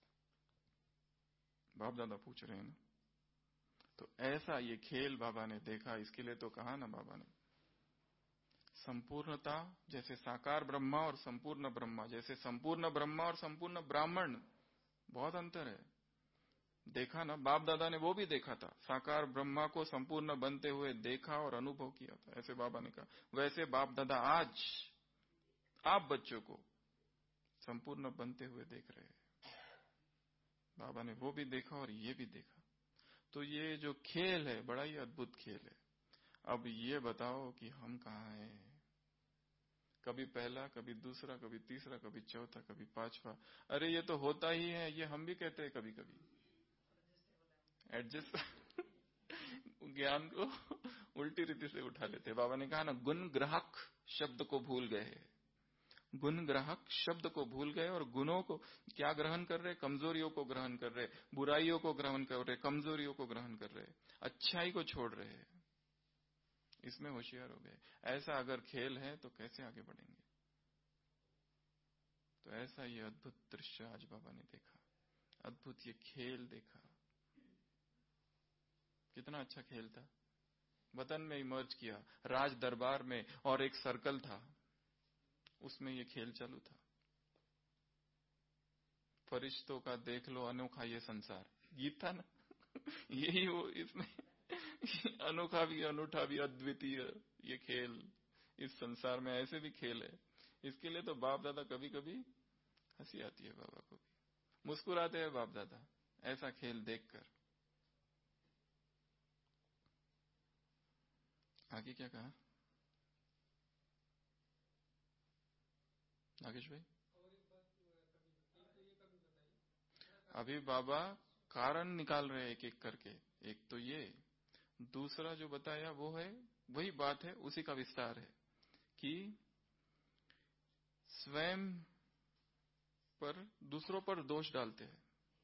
बाप दादा पूछ रहे हैं ना। तो ऐसा ये खेल बाबा ने देखा। इसके लिए तो कहा ना बाबा ने, संपूर्णता जैसे साकार ब्रह्मा और संपूर्ण ब्रह्मा, जैसे संपूर्ण ब्रह्मा और संपूर्ण ब्राह्मण, बहुत अंतर है। देखा ना, बाप दादा ने वो भी देखा था, साकार ब्रह्मा को संपूर्ण बनते हुए देखा और अनुभव किया था। ऐसे बाबा ने कहा, वैसे बाप दादा आज आप बच्चों को संपूर्ण बनते हुए देख रहे हैं। बाबा ने वो भी देखा और ये भी देखा। तो ये जो खेल है बड़ा ही अद्भुत खेल है। अब ये बताओ कि हम कहाँ हैं? कभी पहला, कभी दूसरा, कभी तीसरा, कभी चौथा, कभी पांचवा। अरे ये तो होता ही है, ये हम भी कहते हैं कभी कभी। एडजस्ट ज्ञान को उल्टी रीति से उठा लेते हैं। बाबा ने कहा ना, गुण ग्राहक शब्द को भूल गए। गुण ग्राहक शब्द को भूल गए और गुणों को क्या ग्रहण कर रहे? कमजोरियों को ग्रहण कर रहे, बुराइयों को ग्रहण कर रहे, कमजोरियों को ग्रहण कर रहे, अच्छाई को छोड़ रहे हैं। इसमें होशियार हो गए। ऐसा अगर खेल है तो कैसे आगे बढ़ेंगे? तो ऐसा ये अद्भुत दृश्य आज बाबा ने देखा, अद्भुत ये खेल देखा। कितना अच्छा खेल था। वतन में इमर्ज किया, राज दरबार में, और एक सर्कल था, उसमें ये खेल चालू था। फरिश्तों का देख लो अनोखा ये संसार, गीत था ना। यही वो इसमें अनोखा भी, अनूठा भी, अद्वितीय ये खेल इस संसार में ऐसे भी खेल है। इसके लिए तो बाप दादा कभी कभी हंसी आती है बाबा को भी, मुस्कुराते हैं बाप दादा ऐसा खेल देखकर। आगे क्या कहा नागेश भाई? अभी बाबा कारण निकाल रहे एक एक करके। एक तो ये, दूसरा जो बताया वो है, वही बात है, उसी का विस्तार है कि स्वयं पर दूसरों पर दोष डालते हैं।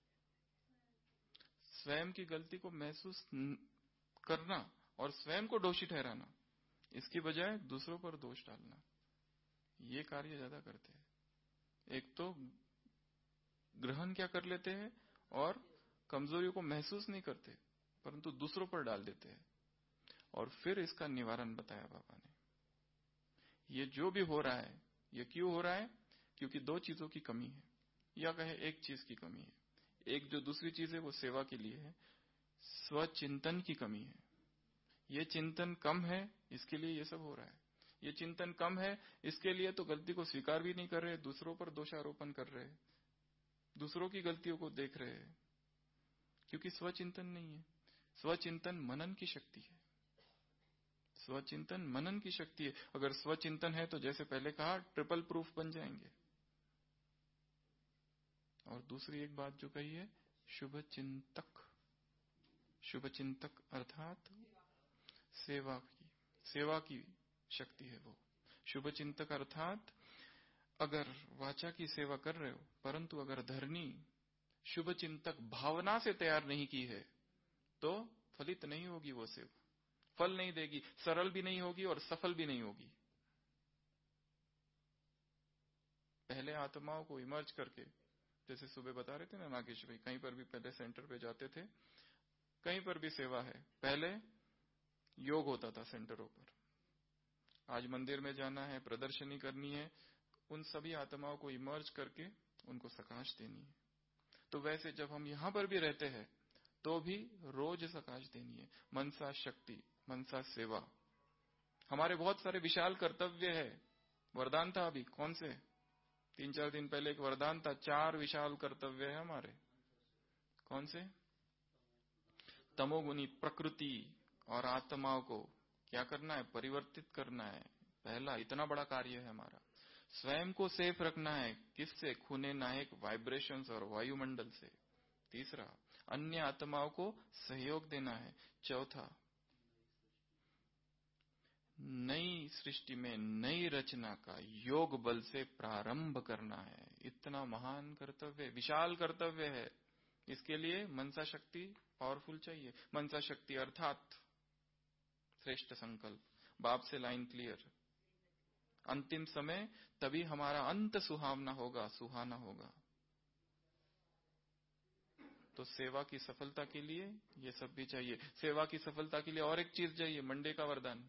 स्वयं की गलती को महसूस करना और स्वयं को दोषी ठहराना, इसकी बजाय दूसरों पर दोष डालना, ये कार्य ज्यादा करते हैं। एक तो ग्रहण क्या कर लेते हैं और कमजोरियों को महसूस नहीं करते, परंतु दूसरों पर डाल देते हैं। और फिर इसका निवारण बताया बाबा ने। ये जो भी हो रहा है, ये क्यों हो रहा है? क्योंकि दो चीजों की कमी है, या कहे एक चीज की कमी है। एक जो दूसरी चीज है वो सेवा के लिए है, स्वचिंतन की कमी है। ये चिंतन कम है, इसके लिए ये सब हो रहा है। ये चिंतन कम है, इसके लिए तो गलती को स्वीकार भी नहीं कर रहे, दूसरों पर दोषारोपण कर रहे, दूसरों की गलतियों को देख रहे हैं, क्योंकि स्वचिंतन नहीं है। स्वचिंतन मनन की शक्ति है। स्वचिंतन मनन की शक्ति है। अगर स्वचिंतन है तो जैसे पहले कहा, ट्रिपल प्रूफ बन जाएंगे। और दूसरी एक बात जो कही है, शुभ चिंतक। शुभ चिंतक अर्थात सेवा की शक्ति है वो। शुभ चिंतक अर्थात अगर वाचा की सेवा कर रहे हो, परंतु अगर धरनी शुभ चिंतक भावना से तैयार नहीं की है तो फलित नहीं होगी वो सेवा, फल नहीं देगी, सरल भी नहीं होगी और सफल भी नहीं होगी। पहले आत्माओं को इमर्ज करके, जैसे सुबह बता रहे थे ना नागेश भाई, कहीं पर भी पहले सेंटर पे जाते थे, कहीं पर भी सेवा है, पहले योग होता था सेंटरों पर। आज मंदिर में जाना है, प्रदर्शनी करनी है, उन सभी आत्माओं को इमर्ज करके उनको सकाश देनी है। तो वैसे जब हम यहां पर भी रहते हैं तो भी रोज सकाश देनी है। मनसा शक्ति, मनसा सेवा, हमारे बहुत सारे विशाल कर्तव्य है। वरदान था अभी कौन से? 3-4 दिन पहले एक वरदान था, 4 विशाल कर्तव्य है हमारे। कौन से? तमोगुनी प्रकृति और आत्माओं को क्या करना है? परिवर्तित करना है। पहला इतना बड़ा कार्य है हमारा। स्वयं को सेफ रखना है। किससे? खूने नायक वाइब्रेशंस और वायुमंडल से। तीसरा, अन्य आत्माओं को सहयोग देना है। चौथा, नई सृष्टि में नई रचना का योग बल से प्रारंभ करना है। इतना महान कर्तव्य, विशाल कर्तव्य है। इसके लिए मनसा शक्ति पावरफुल चाहिए। मनसा शक्ति अर्थात श्रेष्ठ संकल्प। बाप से लाइन क्लियर। अंतिम समय तभी हमारा अंत सुहावना होगा, सुहाना होगा। तो सेवा की सफलता के लिए ये सब भी चाहिए। सेवा की सफलता के लिए और एक चीज चाहिए, मंडे का वरदान,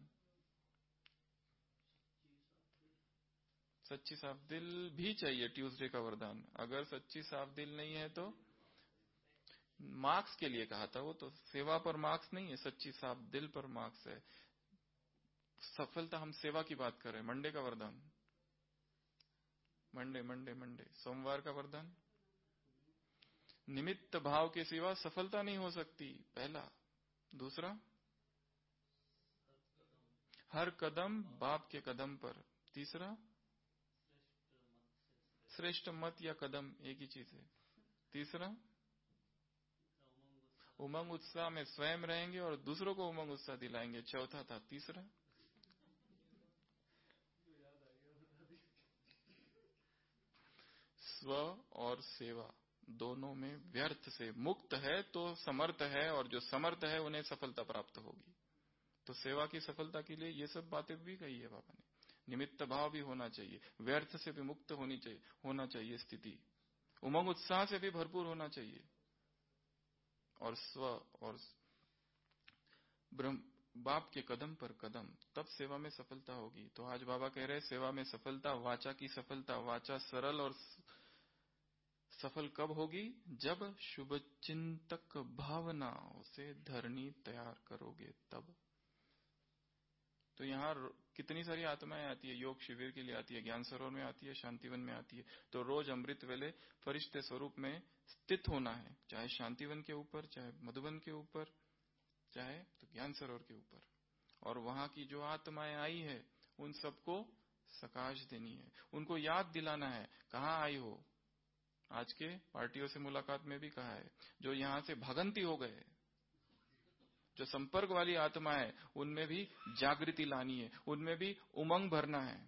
सच्ची साफ दिल भी चाहिए। ट्यूसडे का वरदान, अगर सच्ची साफ दिल नहीं है तो मार्क्स के लिए कहा था वो, तो सेवा पर मार्क्स नहीं है, सच्ची साफ दिल पर मार्क्स है। सफलता, हम सेवा की बात कर रहे हैं। मंडे का वरदान, मंडे मंडे मंडे सोमवार का वरदान, निमित्त भाव के सिवा सफलता नहीं हो सकती, पहला। दूसरा, हर कदम बाप के कदम पर। तीसरा, श्रेष्ठ मत या कदम एक ही चीज है। तीसरा, उमंग उत्साह में स्वयं रहेंगे और दूसरों को उमंग उत्साह दिलाएंगे। चौथा था, तीसरा, स्व और सेवा दोनों में व्यर्थ से मुक्त है तो समर्थ है, और जो समर्थ है उन्हें सफलता प्राप्त होगी। तो सेवा की सफलता के लिए ये सब बातें भी कही है बाबा ने। निमित्त भाव भी होना चाहिए, व्यर्थ से भी मुक्त होना चाहिए स्थिति, उमंग उत्साह से भी भरपूर होना चाहिए, और स्व और बाप के कदम पर कदम, तब सेवा में सफलता होगी। तो आज बाबा कह रहे हैं सेवा में सफलता, वाचा की सफलता। वाचा सरल और सफल कब होगी? जब शुभ चिंतक भावनाओं से धरनी तैयार करोगे तब। तो यहाँ कितनी सारी आत्माएं आती है, योग शिविर के लिए आती है, ज्ञान सरोवर में आती है, शांतिवन में आती है। तो रोज अमृत वेले फरिश्ते स्वरूप में स्थित होना है, चाहे शांतिवन के ऊपर, चाहे मधुबन के ऊपर, चाहे तो ज्ञान सरोवर के ऊपर। और वहां की जो आत्माएं आई है उन सबको सकाश देनी है, उनको याद दिलाना है कहाँ आई हो। आज के पार्टियों से मुलाकात में भी कहा है, जो यहां से भगंती हो गए, जो संपर्क वाली आत्मा है, उनमें भी जागृति लानी है, उनमें भी उमंग भरना है।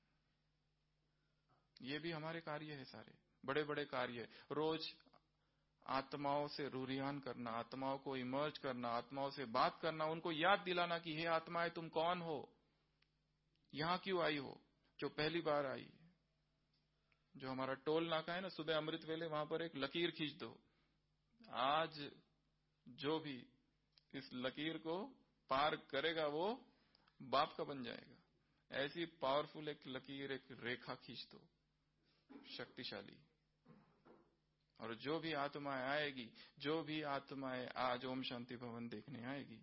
ये भी हमारे कार्य है, सारे बड़े बड़े कार्य। रोज आत्माओं से रूरियान करना, आत्माओं को इमर्ज करना, आत्माओं से बात करना, उनको याद दिलाना कि हे आत्माएं तुम कौन हो, यहां क्यों आई हो। जो पहली बार आई, जो हमारा टोल नाका है ना, सुबह अमृत वेले वहां पर एक लकीर खींच दो। आज जो भी इस लकीर को पार करेगा वो बाप का बन जाएगा। ऐसी पावरफुल एक लकीर, एक रेखा खींच दो, शक्तिशाली। और जो भी आत्माएं आएगी, जो भी आत्माएं आज ओम शांति भवन देखने आएगी,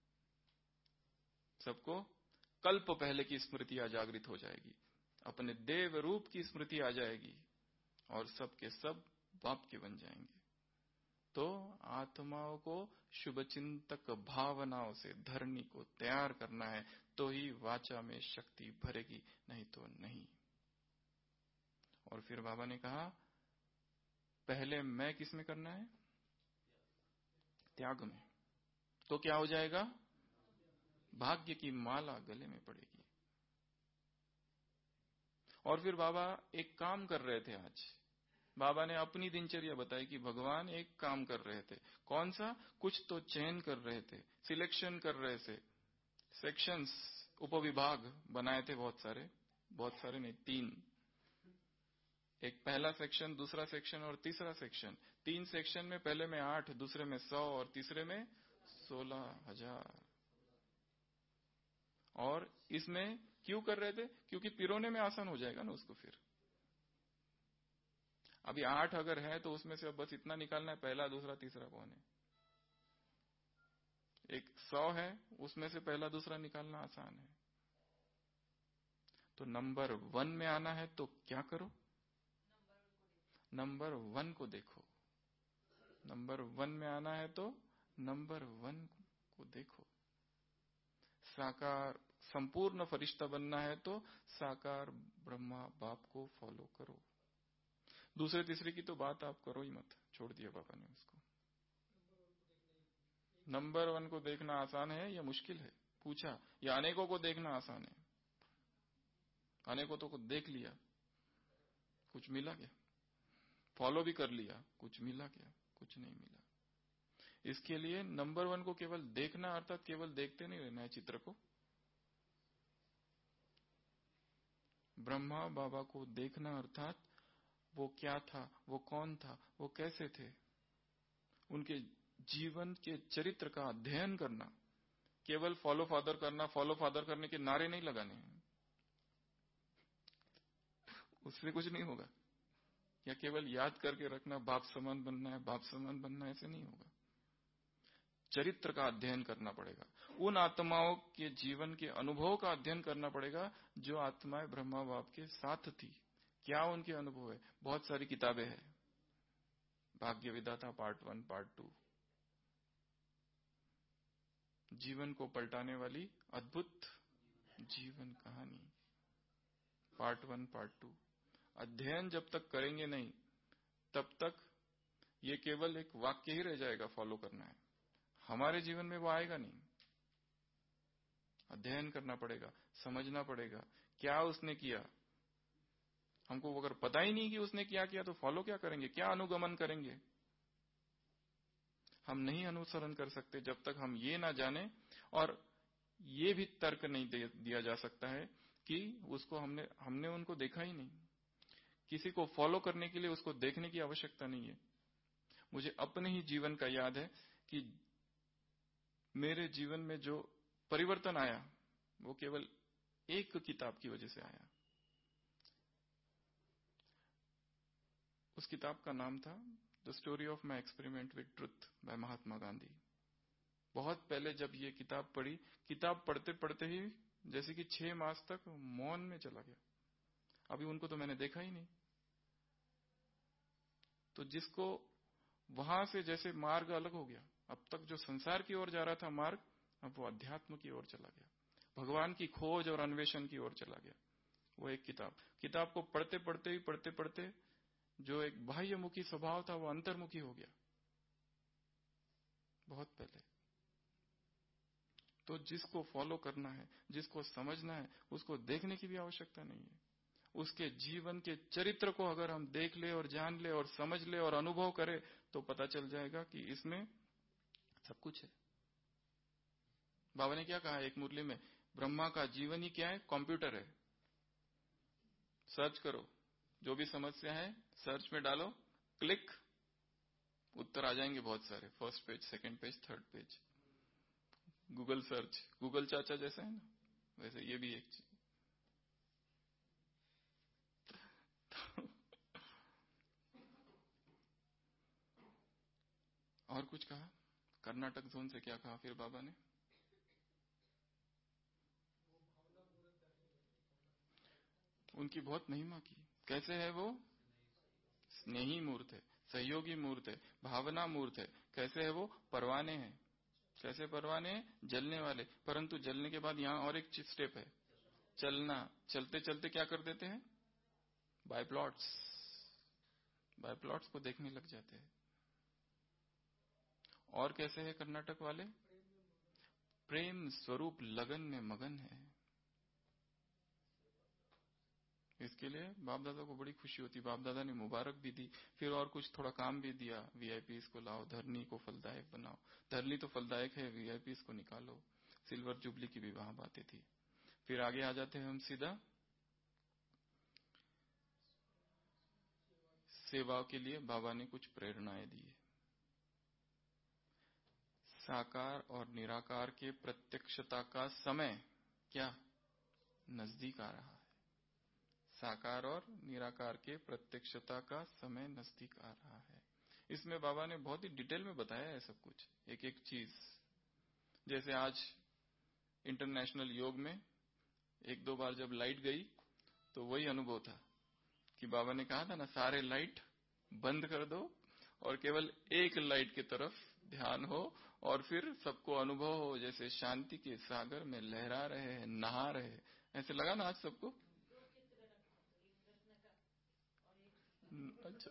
सबको कल्प पहले की स्मृति जागृत हो जाएगी, अपने देव रूप की स्मृति आ जाएगी, और सब के सब बाप के बन जाएंगे। तो आत्माओं को शुभचिंतक भावनाओं से धरनी को तैयार करना है, तो ही वाचा में शक्ति भरेगी, नहीं तो नहीं। और फिर बाबा ने कहा पहले मैं किस में करना है? त्याग में। तो क्या हो जाएगा? भाग्य की माला गले में पड़ेगी। और फिर बाबा एक काम कर रहे थे आज। बाबा ने अपनी दिनचर्या बताई कि भगवान एक काम कर रहे थे। कौन सा? कुछ तो चयन कर रहे थे, सिलेक्शन कर रहे थे, सेक्शंस, उपविभाग बनाए थे बहुत सारे नहीं, 3। एक पहला सेक्शन, दूसरा सेक्शन और तीसरा सेक्शन। 3 सेक्शन में, पहले में 8, दूसरे में 100 और तीसरे में 16,000। और इसमें क्यों कर रहे थे? क्योंकि पिरोने में आसान हो जाएगा ना उसको। फिर अभी 8 अगर है तो उसमें से अब बस इतना निकालना है, पहला, दूसरा, तीसरा कौन है। एक 100 है, उसमें से पहला दूसरा निकालना आसान है। तो नंबर 1 में आना है तो क्या करो? नंबर 1 को देखो। नंबर 1 में आना है तो नंबर 1 को देखो। साकार संपूर्ण फरिश्ता बनना है तो साकार ब्रह्मा बाप को फॉलो करो। दूसरे तीसरे की तो बात आप करो ही मत, छोड़ दिया बाबा ने उसको। नंबर 1 को देखना आसान है या मुश्किल है पूछा, या अनेकों को देखना आसान है? अनेकों तो को देख लिया, कुछ मिला क्या? फॉलो भी कर लिया, कुछ मिला क्या? कुछ नहीं मिला। इसके लिए नंबर 1 को केवल देखना, अर्थात केवल देखते नहीं रहना है चित्र को। ब्रह्मा बाबा को देखना अर्थात वो क्या था, वो कौन था, वो कैसे थे, उनके जीवन के चरित्र का अध्ययन करना। केवल फॉलो फादर करना, फॉलो फादर करने के नारे नहीं लगाने हैं, उससे कुछ नहीं होगा। या केवल याद करके रखना बाप समान बनना है, बाप समान बनना है, ऐसे नहीं होगा। चरित्र का अध्ययन करना पड़ेगा। उन आत्माओं के जीवन के अनुभव का अध्ययन करना पड़ेगा जो आत्माएं ब्रह्मा बाप के साथ थी। क्या उनके अनुभव है? बहुत सारी किताबें हैं। भाग्य विधाता पार्ट 1, पार्ट 2, जीवन को पलटाने वाली अद्भुत जीवन कहानी, पार्ट 1, पार्ट 2। अध्ययन जब तक करेंगे नहीं तब तक ये केवल एक वाक्य ही रह जाएगा, फॉलो करना है। हमारे जीवन में वो आएगा नहीं। अध्ययन करना पड़ेगा, समझना पड़ेगा क्या उसने किया। हमको अगर पता ही नहीं कि उसने क्या किया तो फॉलो क्या करेंगे, क्या अनुगमन करेंगे? हम नहीं अनुसरण कर सकते जब तक हम ये ना जाने। और ये भी तर्क नहीं दिया जा सकता है कि उसको हमने उनको देखा ही नहीं। किसी को फॉलो करने के लिए उसको देखने की आवश्यकता नहीं है। मुझे अपने ही जीवन का याद है कि मेरे जीवन में जो परिवर्तन आया वो केवल एक किताब की वजह से आया। उस किताब का नाम था the story of my experiment with truth by Mahatma Gandhi. बहुत पहले जब ये किताब पढ़ी, किताब पढ़ते पढ़ते ही जैसे कि 6 मास तक मौन में चला गया। अभी उनको तो मैंने देखा ही नहीं। तो जिसको वहां से जैसे मार्ग अलग हो गया, अब तक जो संसार की ओर जा रहा था मार्ग, अब वो अध्यात्म की ओर चला गया, भगवान की खोज और अन्वेषण की ओर चला गया। वो एक किताब को पढ़ते पढ़ते जो एक बाह्यमुखी स्वभाव था वो अंतर्मुखी हो गया बहुत पहले। तो जिसको फॉलो करना है, जिसको समझना है, उसको देखने की भी आवश्यकता नहीं है। उसके जीवन के चरित्र को अगर हम देख ले और जान ले और समझ ले और अनुभव करें तो पता चल जाएगा कि इसमें सब कुछ है। बाबा ने क्या कहा एक मुरली में, ब्रह्मा का जीवन ही क्या है? कंप्यूटर है। सर्च करो, जो भी समस्या है सर्च में डालो, क्लिक, उत्तर आ जाएंगे बहुत सारे। First page, second page, third page. Google search, Google चाचा जैसा है ना, वैसे ये भी एक चीज। और कुछ कहा? कर्नाटक जोन से क्या कहा फिर बाबा ने? उनकी बहुत महिमा की। कैसे है वो? स्नेही मूर्त है, सहयोगी मूर्त है, भावना मूर्त है। कैसे है वो? परवाने हैं। कैसे परवाने हैं? जलने वाले। परंतु जलने के बाद यहां और एक स्टेप है, चलना। चलते चलते क्या कर देते हैं? बाय प्लॉट्स को देखने लग जाते हैं। और कैसे है कर्नाटक वाले? प्रेम स्वरूप लगन में मगन है। इसके लिए बाप दादा को बड़ी खुशी होती। बाप दादा ने मुबारक भी दी, फिर और कुछ थोड़ा काम भी दिया। वीआईपीस को लाओ, धरनी को फलदायक बनाओ। धरनी तो फलदायक है, वीआईपीस को निकालो। सिल्वर जुबली की भी वहां बातें थी। फिर आगे आ जाते हैं हम सीधा सेवा के लिए। बाबा ने कुछ प्रेरणाएं दी है। साकार और निराकार के प्रत्यक्षता का समय क्या नजदीक आ रहा है। साकार और निराकार के प्रत्यक्षता का समय नजदीक आ रहा है। इसमें बाबा ने बहुत ही डिटेल में बताया है सब कुछ, एक एक चीज। जैसे आज इंटरनेशनल योग में 1-2 बार जब लाइट गई तो वही अनुभव था कि बाबा ने कहा था ना, सारे लाइट बंद कर दो और केवल एक लाइट की तरफ ध्यान हो और फिर सबको अनुभव हो जैसे शांति के सागर में लहरा रहे हैं, नहा रहे हैं। ऐसे लगा ना आज सबको? अच्छा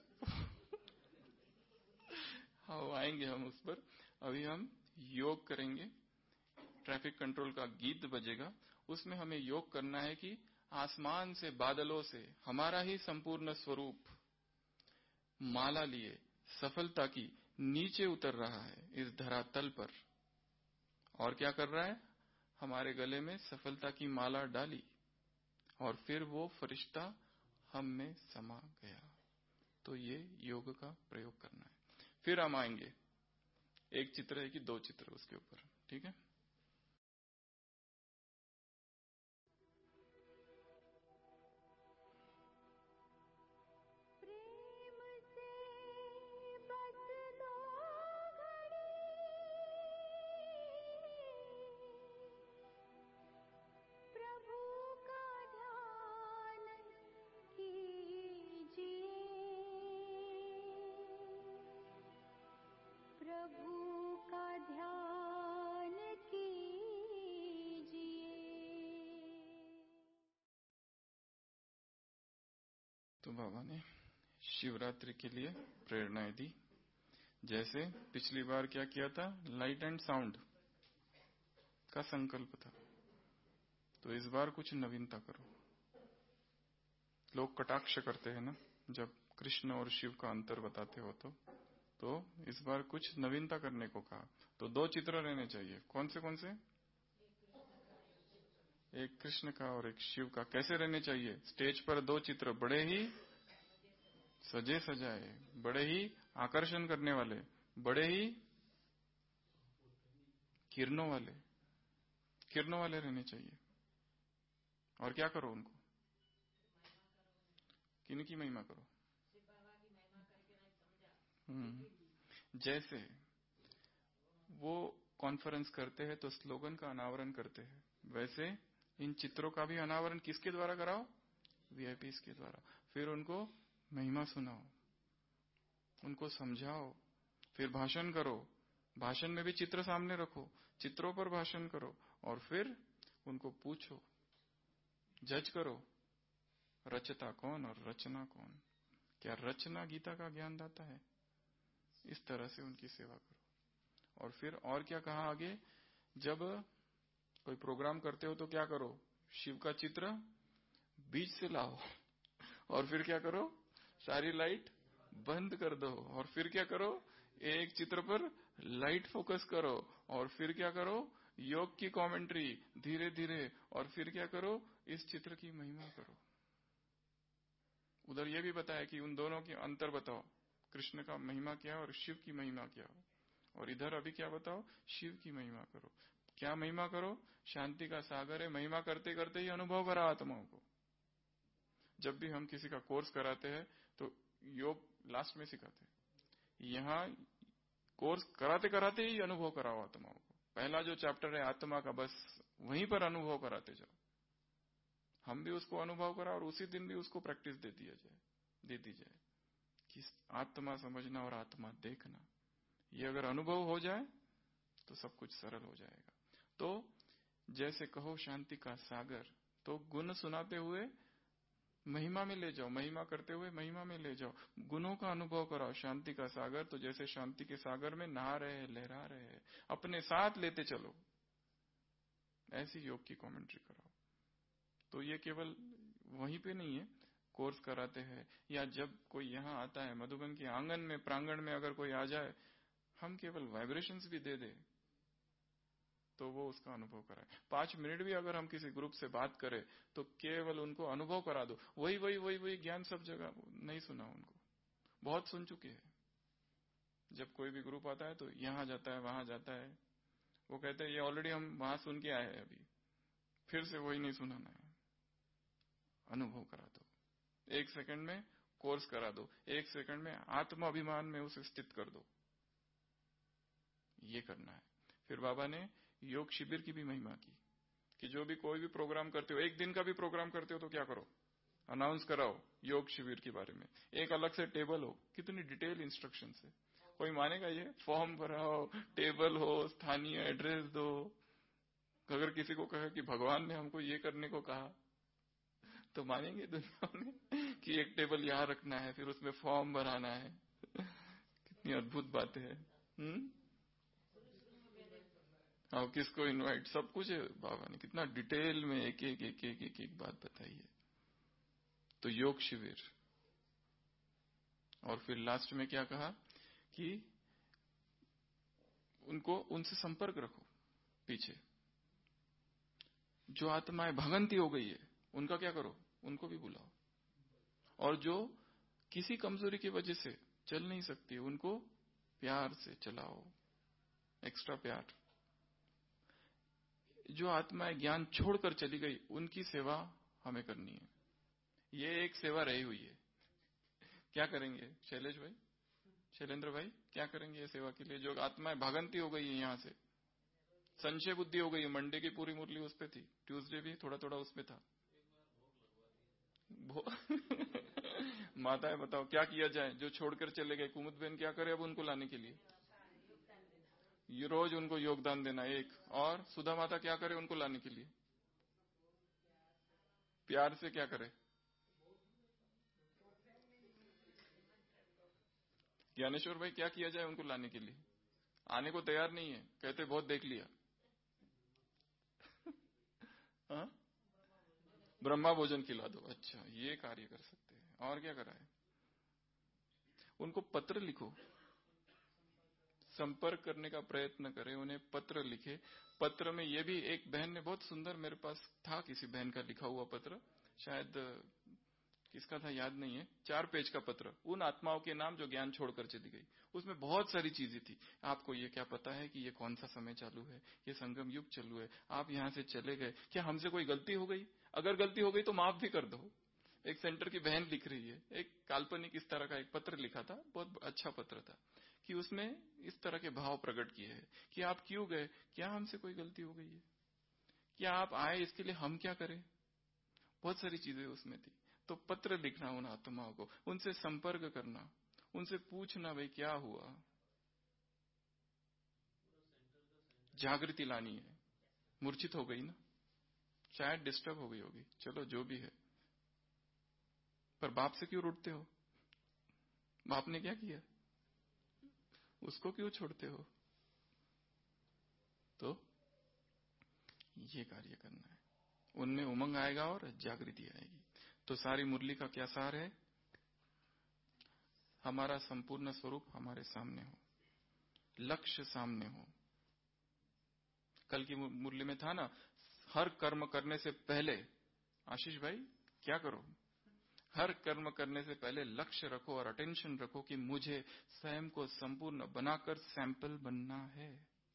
हाँ आएंगे हम उस पर। अभी हम योग करेंगे। ट्रैफिक कंट्रोल का गीत बजेगा, उसमें हमें योग करना है कि आसमान से, बादलों से हमारा ही संपूर्ण स्वरूप माला लिए सफलता की नीचे उतर रहा है इस धरातल पर। और क्या कर रहा है? हमारे गले में सफलता की माला डाली और फिर वो फरिश्ता हम में समा गया। तो ये योग का प्रयोग करना है। फिर हम आएंगे, एक चित्र है कि दो चित्र उसके ऊपर, ठीक है? तो बाबा ने शिवरात्रि के लिए प्रेरणाएं दी। जैसे पिछली बार क्या किया था? लाइट एंड साउंड का संकल्प था। तो इस बार कुछ नवीनता करो। लोग कटाक्ष करते हैं ना जब कृष्ण और शिव का अंतर बताते हो तो इस बार कुछ नवीनता करने को कहा। तो दो चित्र रहने चाहिए। कौन से? एक कृष्ण का और एक शिव का। कैसे रहने चाहिए? स्टेज पर दो चित्र, बड़े ही सजे सजाए, बड़े ही आकर्षण करने वाले, बड़े ही किरणों वाले रहने चाहिए। और क्या करो उनको? किनकी महिमा करो? जैसे वो कॉन्फ्रेंस करते हैं तो स्लोगन का अनावरण करते हैं, वैसे इन चित्रों का भी अनावरण किसके द्वारा कराओ? वीआईपीस के द्वारा। फिर उनको महिमा सुनाओ, उनको समझाओ, फिर भाषण करो। भाषण में भी चित्र सामने रखो, चित्रों पर भाषण करो और फिर उनको पूछो, जज करो, रचता कौन और रचना कौन? क्या रचना गीता का ज्ञान दाता है? इस तरह से उनकी सेवा करो। और फिर और क्या कहा आगे? जब कोई प्रोग्राम करते हो तो क्या करो? शिव का चित्र बीच से लाओ और फिर क्या करो? सारी लाइट बंद कर दो और फिर क्या करो? एक चित्र पर लाइट फोकस करो और फिर क्या करो? योग की कमेंट्री धीरे धीरे। और फिर क्या करो? इस चित्र की महिमा करो। उधर ये भी बताया कि उन दोनों की अंतर बताओ, कृष्ण का महिमा क्या और शिव की महिमा क्या हो। और इधर अभी क्या बताओ? शिव की महिमा करो। क्या महिमा करो? शांति का सागर है, महिमा करते करते ही अनुभव करा आत्माओं को। जब भी हम किसी का कोर्स कराते हैं तो योग लास्ट में सिखाते हैं, यहाँ कोर्स कराते कराते ही अनुभव कराओ आत्माओं को। पहला जो चैप्टर है आत्मा का, बस वहीं पर अनुभव कराते जाओ। हम भी उसको अनुभव करा और उसी दिन भी उसको प्रैक्टिस दे दी जाए कि आत्मा समझना और आत्मा देखना, ये अगर अनुभव हो जाए तो सब कुछ सरल हो जाएगा। तो जैसे कहो शांति का सागर, तो गुण सुनाते हुए महिमा में ले जाओ, महिमा करते हुए महिमा में ले जाओ, गुणों का अनुभव कराओ। शांति का सागर, तो जैसे शांति के सागर में नहा रहे हैं, लहरा रहे हैं, अपने साथ लेते चलो, ऐसी योग की कमेंट्री कराओ। तो ये केवल वहीं पे नहीं है, कोर्स कराते हैं या जब कोई यहाँ आता है मधुबन के आंगन में, प्रांगण में अगर कोई आ जाए, हम केवल वाइब्रेशंस भी दे दे तो वो उसका अनुभव कराए। 5 मिनट भी अगर हम किसी ग्रुप से बात करें तो केवल उनको अनुभव करा दो। वही ज्ञान सब जगह नहीं सुना उनको, बहुत सुन चुके हैं। जब कोई भी ग्रुप आता है तो यहाँ जाता है, वहां जाता है, वो कहते हैं ये ऑलरेडी हम वहां सुन के आए हैं, अभी फिर से वही नहीं सुनाना है। अनुभव करा दो, 1 सेकंड में कोर्स करा दो, 1 सेकंड में आत्म अभिमान में उसे स्थित कर दो। ये करना है। फिर बाबा ने योग शिविर की भी महिमा की कि जो भी कोई भी प्रोग्राम करते हो, 1 दिन का भी प्रोग्राम करते हो तो क्या करो? अनाउंस कराओ योग शिविर के बारे में, एक अलग से टेबल हो, कितनी डिटेल इंस्ट्रक्शन है। कोई मानेगा ये? फॉर्म भराओ, टेबल हो, स्थानीय एड्रेस दो। अगर किसी को कहे कि भगवान ने हमको ये करने को कहा तो मानेंगे दुनिया में कि एक टेबल यहाँ रखना है, फिर उसमें फॉर्म भराना है। कितनी अद्भुत बातें हैं। हाँ, किसको इनवाइट, सब कुछ है। बाबा ने कितना डिटेल में एक एक एक एक एक, एक बात बताई है। तो योग शिविर, और फिर लास्ट में क्या कहा कि उनसे संपर्क रखो। पीछे जो आत्माएं भगंती हो गई है उनका क्या करो, उनको भी बुलाओ। और जो किसी कमजोरी की वजह से चल नहीं सकती उनको प्यार से चलाओ, एक्स्ट्रा प्यार। जो आत्माएं ज्ञान छोड़कर चली गई उनकी सेवा हमें करनी है। ये एक सेवा रही हुई है। क्या करेंगे शैलेश भाई, शैलेंद्र भाई, क्या करेंगे ये सेवा के लिए? जो आत्माएं भागंती हो गई है यहां से, संशय बुद्धि हो गई है। मंडे की पूरी मुरली उस पे थी, ट्यूसडे भी थोड़ा थोड़ा उसमें था। माताएं बताओ क्या किया जाए? जो छोड़कर चले गए, कुमुद बहन क्या करे अब उनको लाने के लिए? ये रोज उनको योगदान देना एक। और सुधा माता क्या करे उनको लाने के लिए? प्यार से क्या करे? ज्ञानेश्वर भाई क्या किया जाए उनको लाने के लिए? आने को तैयार नहीं है, कहते बहुत देख लिया। हाँ, ब्रह्मा भोजन खिला दो। अच्छा, ये कार्य कर सकते हैं। और क्या करा है? उनको पत्र लिखो, संपर्क करने का प्रयत्न करें, उन्हें पत्र लिखे। पत्र में ये भी एक बहन ने बहुत सुंदर, मेरे पास था किसी बहन का लिखा हुआ पत्र, शायद किसका था याद नहीं है, 4 पेज का पत्र, उन आत्माओं के नाम जो ज्ञान छोड़कर चली गई। उसमें बहुत सारी चीजें थी। आपको ये क्या पता है कि ये कौन सा समय चालू है, ये संगम युग चालू है, आप यहां से चले गए, क्या हमसे कोई गलती हो गई? अगर गलती हो गई तो माफ भी कर दो। एक सेंटर की बहन लिख रही है, एक काल्पनिक इस तरह का एक पत्र लिखा था, बहुत अच्छा पत्र था, कि उसमें इस तरह के भाव प्रकट किए हैं कि आप क्यों गए, क्या हमसे कोई गलती हो गई है, क्या आप आए, इसके लिए हम क्या करें? बहुत सारी चीजें उसमें थी। तो पत्र लिखना उन आत्माओं को, उनसे संपर्क करना, उनसे पूछना भाई क्या हुआ, जागृति लानी है। मूर्छित हो गई ना, शायद डिस्टर्ब हो गई होगी, चलो जो भी है, पर बाप से क्यों रूठते हो? बाप ने क्या किया, उसको क्यों छोड़ते हो? तो ये कार्य करना है, उनमें उमंग आएगा और जागृति आएगी। तो सारी मुरली का क्या सार है? हमारा संपूर्ण स्वरूप हमारे सामने हो, लक्ष्य सामने हो। कल की मुरली में था ना, हर कर्म करने से पहले, आशीष भाई क्या करो, हर कर्म करने से पहले लक्ष्य रखो और अटेंशन रखो कि मुझे स्वयं को संपूर्ण बनाकर सैंपल बनना है।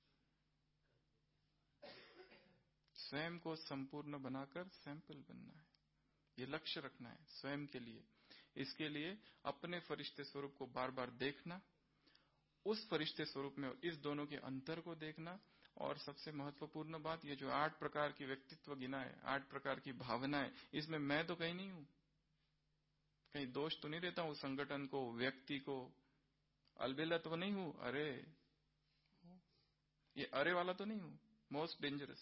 स्वयं को संपूर्ण बनाकर सैंपल बनना है, ये लक्ष्य रखना है स्वयं के लिए। इसके लिए अपने फरिश्ते स्वरूप को बार बार देखना, उस फरिश्ते स्वरूप में इस दोनों के अंतर को देखना। और सबसे महत्वपूर्ण बात, ये जो 8 प्रकार की व्यक्तित्व गिना है, 8 प्रकार की भावनाएं, इसमें मैं तो कहीं नहीं हूं, कहीं दोष तो नहीं देता हूं संगठन को, व्यक्ति को, अलबेला तो नहीं हूं, अरे ये अरे वाला तो नहीं हूं, मोस्ट डेंजरस।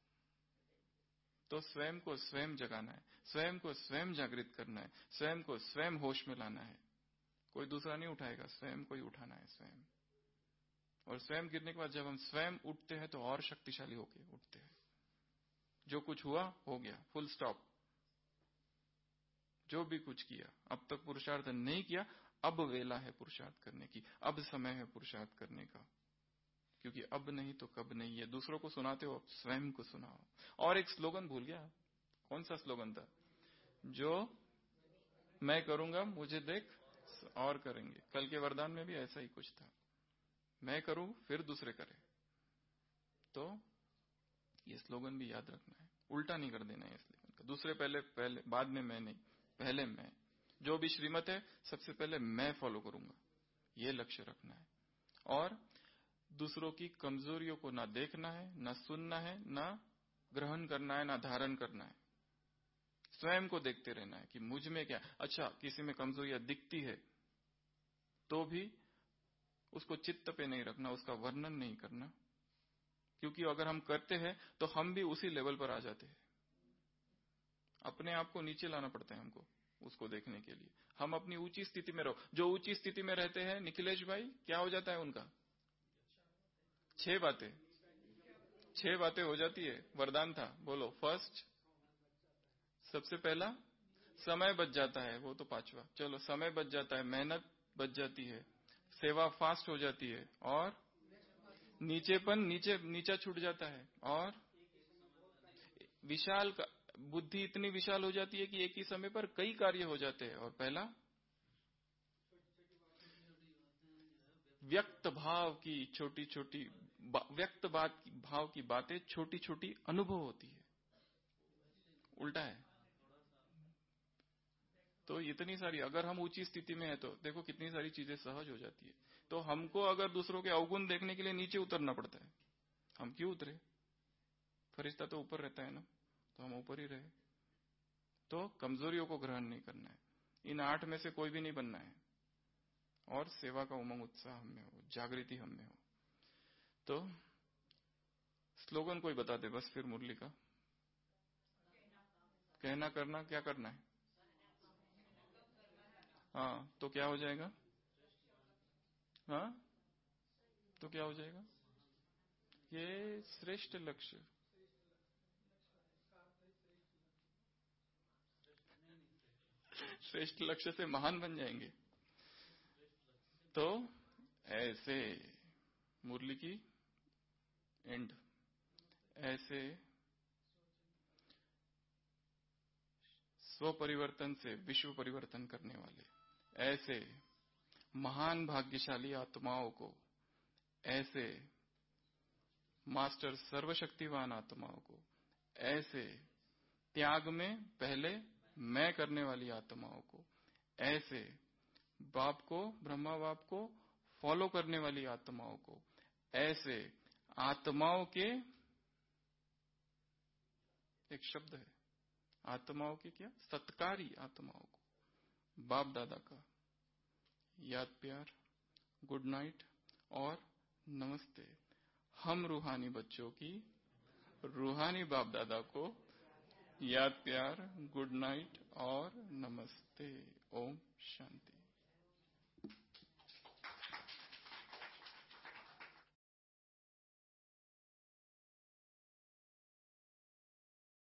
तो स्वयं को स्वयं जगाना है, स्वयं को स्वयं जागृत करना है, स्वयं को स्वयं होश में लाना है। कोई दूसरा नहीं उठाएगा, स्वयं को ही उठाना है स्वयं। और स्वयं गिरने के बाद जब हम स्वयं उठते हैं तो और शक्तिशाली होके उठते हैं। जो कुछ हुआ हो गया, फुल स्टॉप। जो भी कुछ किया, अब तक पुरुषार्थ नहीं किया, अब वेला है पुरुषार्थ करने की, अब समय है पुरुषार्थ करने का। क्योंकि अब नहीं तो कब नहीं है। दूसरों को सुनाते हो, स्वयं को सुनाओ। और एक स्लोगन भूल गया, कौन सा स्लोगन था? जो मैं करूंगा मुझे देख और करेंगे। कल के वरदान में भी ऐसा ही कुछ था, मैं करूं फिर दूसरे करें। तो ये स्लोगन भी याद रखना है, उल्टा नहीं कर देना है इस स्लोगन का। दूसरे पहले पहले, बाद में मैं नहीं, पहले मैं। जो भी श्रीमत है सबसे पहले मैं फॉलो करूंगा, ये लक्ष्य रखना है। और दूसरों की कमजोरियों को ना देखना है, ना सुनना है, ना ग्रहण करना है, ना धारण करना है। स्वयं को देखते रहना है कि मुझ में क्या। अच्छा, किसी में कमजोरियां दिखती है तो भी उसको चित्त पे नहीं रखना, उसका वर्णन नहीं करना, क्योंकि अगर हम करते हैं तो हम भी उसी लेवल पर आ जाते हैं। अपने आप को नीचे लाना पड़ता है हमको उसको देखने के लिए। हम अपनी ऊंची स्थिति में रहो। जो ऊंची स्थिति में रहते हैं निखिलेश भाई, क्या हो जाता है उनका? 6 बातें हो जाती है। वरदान था, बोलो। फर्स्ट, सबसे पहला समय बच जाता है, वो तो 5वां। चलो, समय बच जाता है, मेहनत बच जाती है, सेवा फास्ट हो जाती है, और नीचा छूट जाता है, और विशाल बुद्धि इतनी विशाल हो जाती है कि एक ही समय पर कई कार्य हो जाते हैं। और पहला, व्यक्त भाव की छोटी छोटी भाव की बातें छोटी छोटी अनुभव होती है। उल्टा है। तो इतनी सारी, अगर हम ऊंची स्थिति में है तो देखो कितनी सारी चीजें सहज हो जाती है। तो हमको अगर दूसरों के अवगुण देखने के लिए नीचे उतरना पड़ता है, हम क्यों उतरे? फरिश्ता तो ऊपर रहता है ना, तो हम ऊपर ही रहे। तो कमजोरियों को ग्रहण नहीं करना है, इन 8 में से कोई भी नहीं बनना है, और सेवा का उमंग उत्साह हम में हो, जागृति हम में हो। तो स्लोगन कोई बता दे बस, फिर मुरली का। कहना करना, क्या करना है? हाँ, तो क्या हो जाएगा? हाँ, तो क्या हो जाएगा? ये श्रेष्ठ लक्ष्य। श्रेष्ठ लक्ष्य से महान बन जाएंगे। तो ऐसे मुरली की एंड, ऐसे स्व परिवर्तन से विश्व परिवर्तन करने वाले, ऐसे महान भाग्यशाली आत्माओं को, ऐसे मास्टर सर्वशक्तिवान आत्माओं को, ऐसे त्याग में पहले मैं करने वाली आत्माओं को, ऐसे बाप को, ब्रह्मा बाप को फॉलो करने वाली आत्माओं को, ऐसे आत्माओं के, एक शब्द है आत्माओं की, क्या? सत्कारी आत्माओं को, बाप दादा का याद प्यार, गुड नाइट और नमस्ते। हम रूहानी बच्चों की रूहानी बाप दादा को याद प्यार, गुड नाइट और नमस्ते। ओम शांति।